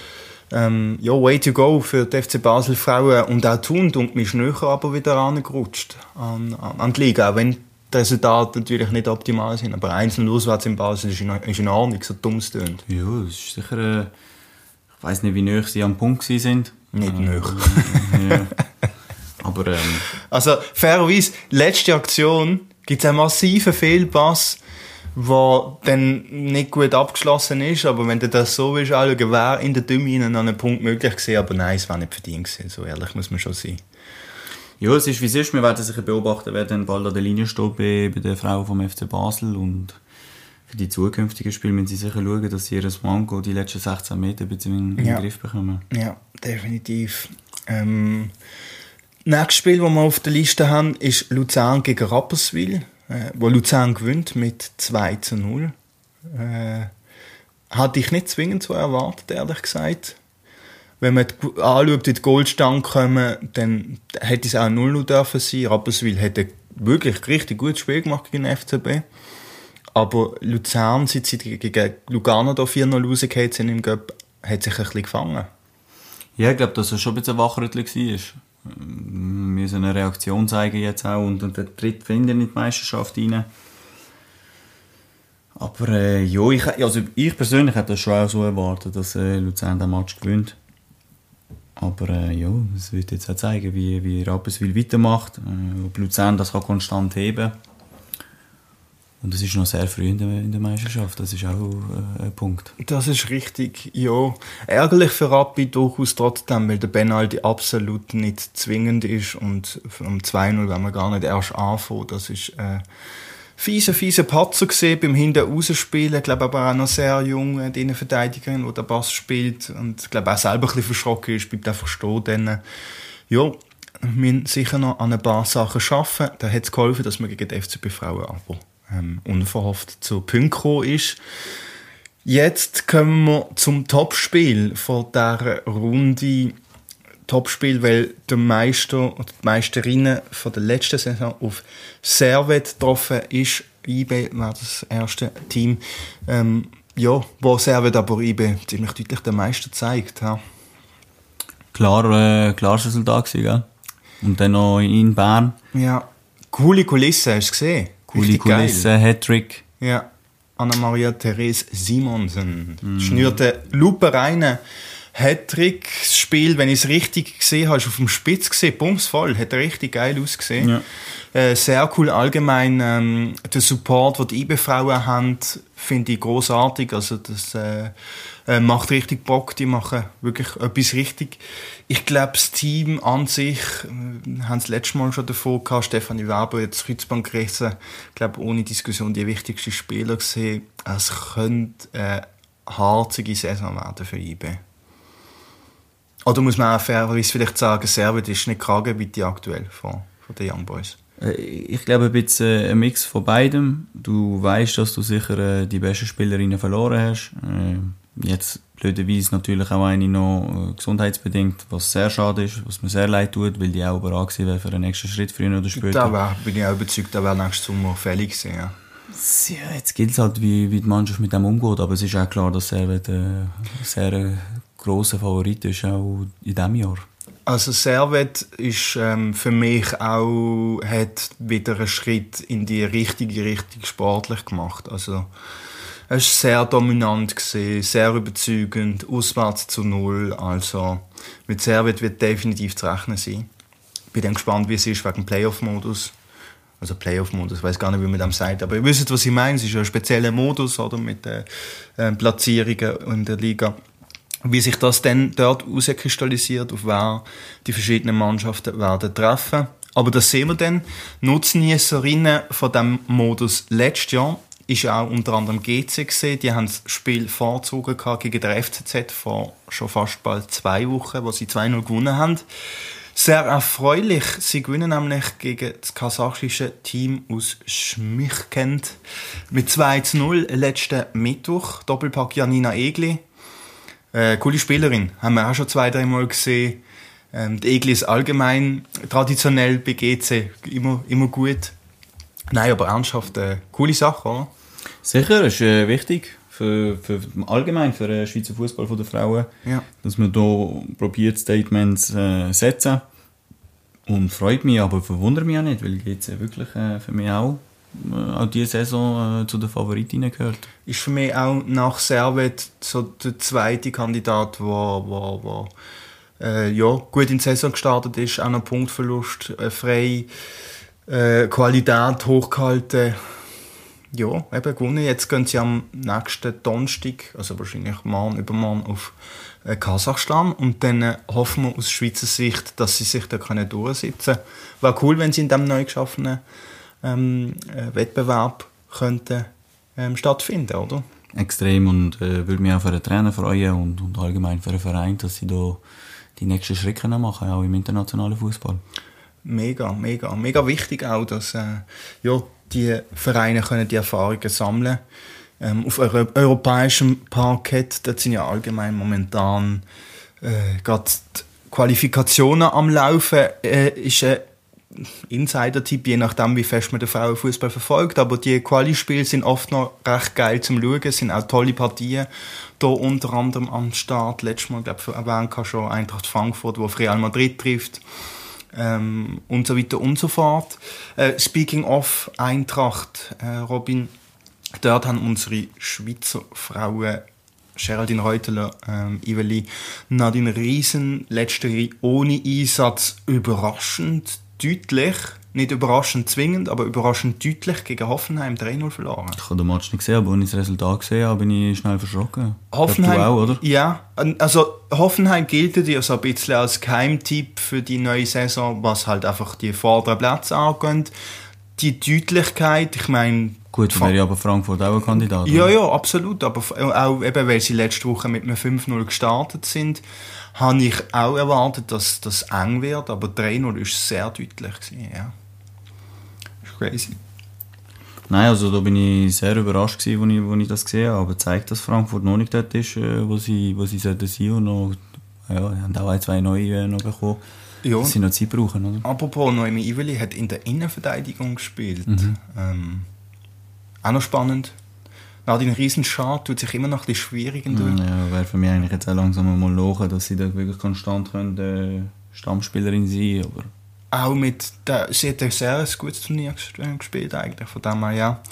way to go für die FC Basel Frauen. Und auch Thun und mich näher aber wieder angerutscht an die Liga, auch wenn die Resultate natürlich nicht optimal sind. Aber einzeln auswärts in Basel ist in Ordnung, so dumm es tönt. Ja, das ist sicher... ich weiss nicht, wie nahe sie am Punkt sind. Nicht nahe. Ja. Aber... Also, fairerweise, letzte Aktion gibt es einen massiven Fehlpass, der dann nicht gut abgeschlossen ist. Aber wenn du das so willst, anschauen, wäre in der Dümme an einem Punkt möglich gewesen. Aber nein, es war nicht verdient gewesen. So ehrlich muss man schon sein. Ja, es ist wie es ist. Wir werden sicher beobachten, wer dann bald an der Linie steht bei der Frau vom FC Basel. Und für die zukünftigen Spiele müssen sie sicher schauen, dass sie ihr Mango die letzten 16 Meter in den Griff bekommen. Ja, definitiv. Nächstes Spiel, das wir auf der Liste haben, ist Luzern gegen Rapperswil, wo Luzern gewinnt mit 2-0. Hatte ich nicht zwingend so erwartet, ehrlich gesagt. Wenn man anschaut, wie die Goldstange kommen, dann hätte es auch 0-0 dürfen sein. Rapperswil hätte wirklich richtig gutes Spiel gemacht gegen den FCB. Aber Luzern, seit sie gegen Lugano 4-0 rausgekommen sind im Cup, hat sich ein bisschen gefangen. Ja, ich glaube, dass es schon ein bisschen Wachrüttel war. Wir müssen eine Reaktion zeigen jetzt auch und der Tritt finden in die Meisterschaft rein. Aber ich persönlich hätte das schon auch so erwartet, dass Luzern den Match gewinnt. Aber es wird jetzt auch zeigen, wie Rapperswil weitermacht, ob Luzern das kann konstant heben kann. Und es ist noch sehr früh in der Meisterschaft, das ist auch ein Punkt. Das ist richtig, ja. Ärgerlich für Rappi durchaus trotzdem, weil der Penalty absolut nicht zwingend ist und am 2-0 wollen wir gar nicht erst anfangen. Das ist fiese Patzer gesehen beim Hinten-Rausspielen. Ich glaube aber auch noch sehr jung, die Verteidigerin, die den Pass spielt. Und ich glaube auch selber ein bisschen verschrocken ist, bleibt einfach stehen. Dann, wir müssen sicher noch an ein paar Sachen arbeiten. Da hat es geholfen, dass wir gegen die FCB Frauen aber unverhofft zu Punkten gekommen ist. Jetzt kommen wir zum Topspiel von dieser Runde. Topspiel, weil der Meister oder die Meisterinnen von der letzten Saison auf Servette getroffen ist. IB war das erste Team, wo Servette aber IB ziemlich deutlich den Meister zeigt. Ja. Klares Resultat gewesen, gell? Und dann noch in Bern. Ja, coole Kulisse, hast du gesehen? Coole Kulisse, Hattrick. Ja, Anna-Maria Therese Simonsen. Schnürte Lupe rein. Hattrick, das Spiel, wenn ich es richtig gesehen habe, ist auf dem Spitz gesehen, bumsvoll, hat richtig geil ausgesehen. Ja. Sehr cool allgemein, der Support, den die IB-Frauen haben, finde ich grossartig. Also das macht richtig Bock, die machen wirklich etwas richtig. Ich glaube, das Team an sich, wir haben es letztes Mal schon davon gehabt, Stefanie Weber, jetzt Kreuzband gerissen, ich glaube, ohne Diskussion die wichtigsten Spieler gesehen. Es könnte eine harzige Saison werden für IB. Oder muss man auch fairerweise vielleicht sagen, Servette ist nicht Kragenweite aktuell von den Young Boys? Ich glaube, ein bisschen ein Mix von beidem. Du weißt, dass du sicher die besten Spielerinnen verloren hast. Jetzt blöderweise natürlich auch eine noch gesundheitsbedingt, was sehr schade ist, was mir sehr leid tut, weil die auch bereit gewesen wäre für den nächsten Schritt, früher oder später. Bin ich auch überzeugt, da wäre nächstes Sommer fällig gewesen, ja. Ja, jetzt gilt es halt, wie die Mannschaft mit dem umgeht, aber es ist auch klar, dass Servette sehr grosser Favorit ist, auch in diesem Jahr. Also Servette ist für mich auch, hat wieder einen Schritt in die richtige Richtung sportlich gemacht. Also es war sehr dominant gewesen, sehr überzeugend, auswärts zu 0. Also mit Servette wird definitiv zu rechnen sein. Ich bin dann gespannt, wie es ist wegen dem Playoff-Modus. Also Playoff-Modus, ich weiß gar nicht, wie man das sagt, aber ihr wisst, was ich meine. Es ist ein spezieller Modus, oder, mit Platzierungen in der Liga. Wie sich das dann dort herauskristallisiert, auf wer die verschiedenen Mannschaften werden treffen. Aber das sehen wir dann. Nutznießerinnen von diesem Modus letztes Jahr ist auch unter anderem GC gesehen. Die haben das Spiel vorgezogen gegen den FCZ vor schon fast bald 2 Wochen, wo sie 2-0 gewonnen haben. Sehr erfreulich. Sie gewinnen nämlich gegen das kasachische Team aus Schmichkent mit 2-0 letzten Mittwoch. Doppelpack Janina Egli. Coole Spielerin, haben wir auch schon 2-3 Mal gesehen. Die Egli ist allgemein traditionell bei GC immer gut. Nein, aber ernsthaft, coole Sache, oder? Sicher, ist wichtig. für allgemein für den Schweizer Fußball der Frauen, Ja. dass man da probiert Statements setzen. Und freut mich, aber verwundert mich auch nicht, weil jetzt wirklich für mich auch diese Saison zu den Favoritinnen gehört. Ist für mich auch nach Servet so der zweite Kandidat, der gut in die Saison gestartet ist, auch noch Punktverlust, frei, Qualität hochgehalten. Ja, eben gewonnen. Jetzt gehen sie am nächsten Donnerstag, also wahrscheinlich morgen, übermorgen, auf Kasachstan. Und dann hoffen wir aus Schweizer Sicht, dass sie sich da durchsetzen können. Wäre cool, wenn sie in diesem neu geschaffenen Wettbewerb könnten, stattfinden, oder? Extrem, und würde mich auch für den Trainer freuen und allgemein für den Verein, dass sie da die nächsten Schritte machen, auch im internationalen Fußball. Mega wichtig auch, dass die Vereine können die Erfahrungen sammeln können. Auf europäischem Parkett, dort sind ja allgemein momentan gerade die Qualifikationen am Laufen, ist ein Insider-Tipp, je nachdem, wie fest man den Frauenfußball verfolgt. Aber die Quali-Spiele sind oft noch recht geil zum Schauen. Es sind auch tolle Partien. Hier unter anderem am Start. Letztes Mal, glaube ich, erwähnt schon Eintracht Frankfurt, wo auf Real Madrid trifft. Und so weiter und so fort. Speaking of Eintracht, Robin, dort haben unsere Schweizer Frauen Geraldine Reuteler, Iveli, Nadine Riesen, letztere ohne Einsatz überraschend deutlich, nicht überraschend zwingend, aber überraschend deutlich gegen Hoffenheim 3-0 verloren. Ich habe den Match nicht gesehen, aber als ich das Resultat gesehen habe, bin ich schnell verschrocken. Hoffenheim, du auch, oder? Ja, also Hoffenheim gilt ja so ein bisschen als Geheimtipp für die neue Saison, was halt einfach die vorderen Plätze angeht. Die Deutlichkeit, ich meine... Gut, wäre aber Frankfurt auch ein Kandidat. Ja, oder? ja, absolut. Aber auch eben, weil sie letzte Woche mit einem 5-0 gestartet sind, habe ich auch erwartet, dass das eng wird. Aber 3-0 war sehr deutlich gewesen, ja. Das ist crazy. Nein, also da bin ich sehr überrascht gewesen, als ich das gesehen habe. Aber zeigt, dass Frankfurt noch nicht dort ist, wo sie sollten sein. Und noch, haben auch 2 neue noch bekommen. Ja. Dass sie noch Zeit brauchen, oder? Apropos, Noemi Iveli hat in der Innenverteidigung gespielt. Auch noch spannend. Nadine Riesenschad tut sich immer noch ein bisschen schwierig. Ja, wäre für mich eigentlich jetzt auch langsam mal lochen, dass sie da wirklich konstant können, Stammspielerin sein, aber... Auch sie hat ein sehr gutes Turnier gespielt eigentlich, von dem her, ja.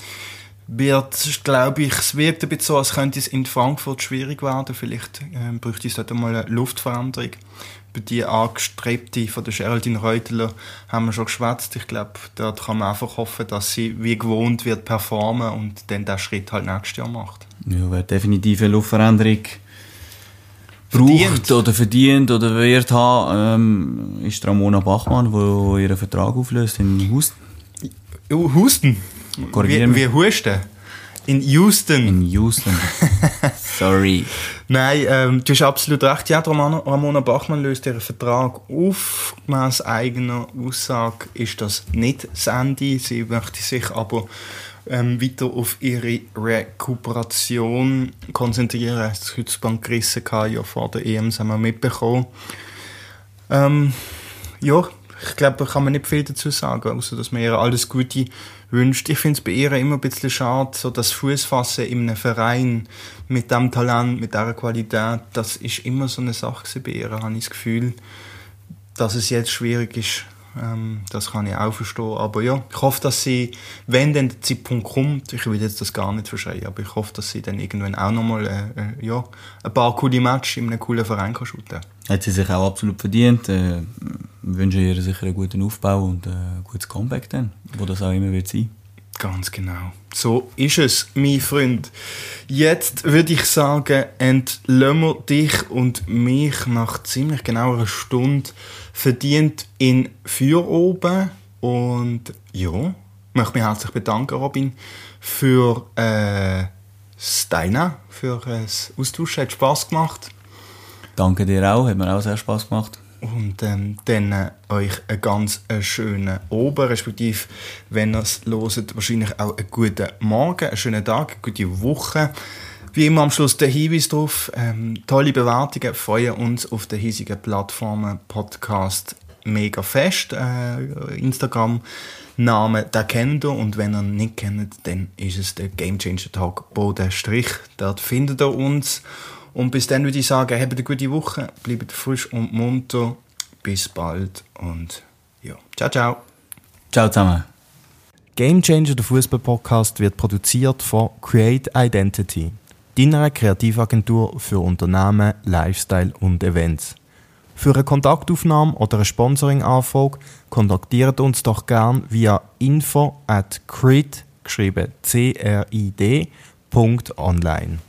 Glaube ich, es wirkt ein bisschen so, als könnte es in Frankfurt schwierig werden. Vielleicht bräuchte es dort mal eine Luftveränderung. Über die angestrebte von der Geraldine Reuteler haben wir schon geschwätzt. Ich glaube, dort kann man einfach hoffen, dass sie wie gewohnt wird performen und dann den Schritt halt nächstes Jahr macht. Ja, wer definitiv eine Luftveränderung braucht oder verdient oder wird haben, ist Ramona Bachmann, die ihren Vertrag auflöst in Houston. Houston? Wie Husten? In Houston. In Houston. Sorry. Nein, du hast absolut recht. Ja, Ramona Bachmann löst ihren Vertrag auf. Gemäss eigener Aussage ist das nicht das Ende. Sie möchte sich aber weiter auf ihre Rekuperation konzentrieren. Das Kreuzband gerissen ja vor der EM, das haben wir mitbekommen. Ja, ich glaube, da kann man nicht viel dazu sagen, außer dass man ihr alles Gute wünscht. Ich finde es bei ihr immer ein bisschen schade, so das Fußfassen in einem Verein mit diesem Talent, mit dieser Qualität, das ist immer so eine Sache bei ihr, habe ich das Gefühl. Dass es jetzt schwierig ist, das kann ich auch verstehen. Aber ja, ich hoffe, dass sie, wenn dann der Zeitpunkt kommt, ich will jetzt das gar nicht verschreien, aber ich hoffe, dass sie dann irgendwann auch nochmal ein paar coole Matches in einem coolen Verein kann shooten. Hat sie sich auch absolut verdient. Wir wünschen ihr sicher einen guten Aufbau und ein gutes Comeback dann, wo das auch immer wird sein. Ganz genau. So ist es, mein Freund. Jetzt würde ich sagen, entlösen wir dich und mich nach ziemlich genau einer Stunde verdient in Feierabend. Und ja, ich möchte mich herzlich bedanken, Robin, für das Teilnehmen, für das Austauschen. Hat Spass gemacht. Danke dir auch, hat mir auch sehr Spass gemacht. Und dann euch einen ganz schönen Abend, respektive, wenn ihr es hört, wahrscheinlich auch einen guten Morgen, einen schönen Tag, eine gute Woche. Wie immer am Schluss der Hinweis darauf, tolle Bewertungen, freuen uns auf den hiesigen Plattformen, Podcast, mega fest. Instagram-Namen, den kennt ihr. Und wenn ihr ihn nicht kennt, dann ist es der Gamechanger Talk _. Dort findet ihr uns. Und bis dann würde ich sagen, habt eine gute Woche, bleibt frisch und munter. Bis bald und ja, ciao, ciao. Ciao zusammen. Gamechanger, der Fußball-Podcast, wird produziert von Create Identity, deiner Kreativagentur für Unternehmen, Lifestyle und Events. Für eine Kontaktaufnahme oder eine Sponsoring-Anfrage kontaktiert uns doch gern via info@crid, geschrieben CRID.online.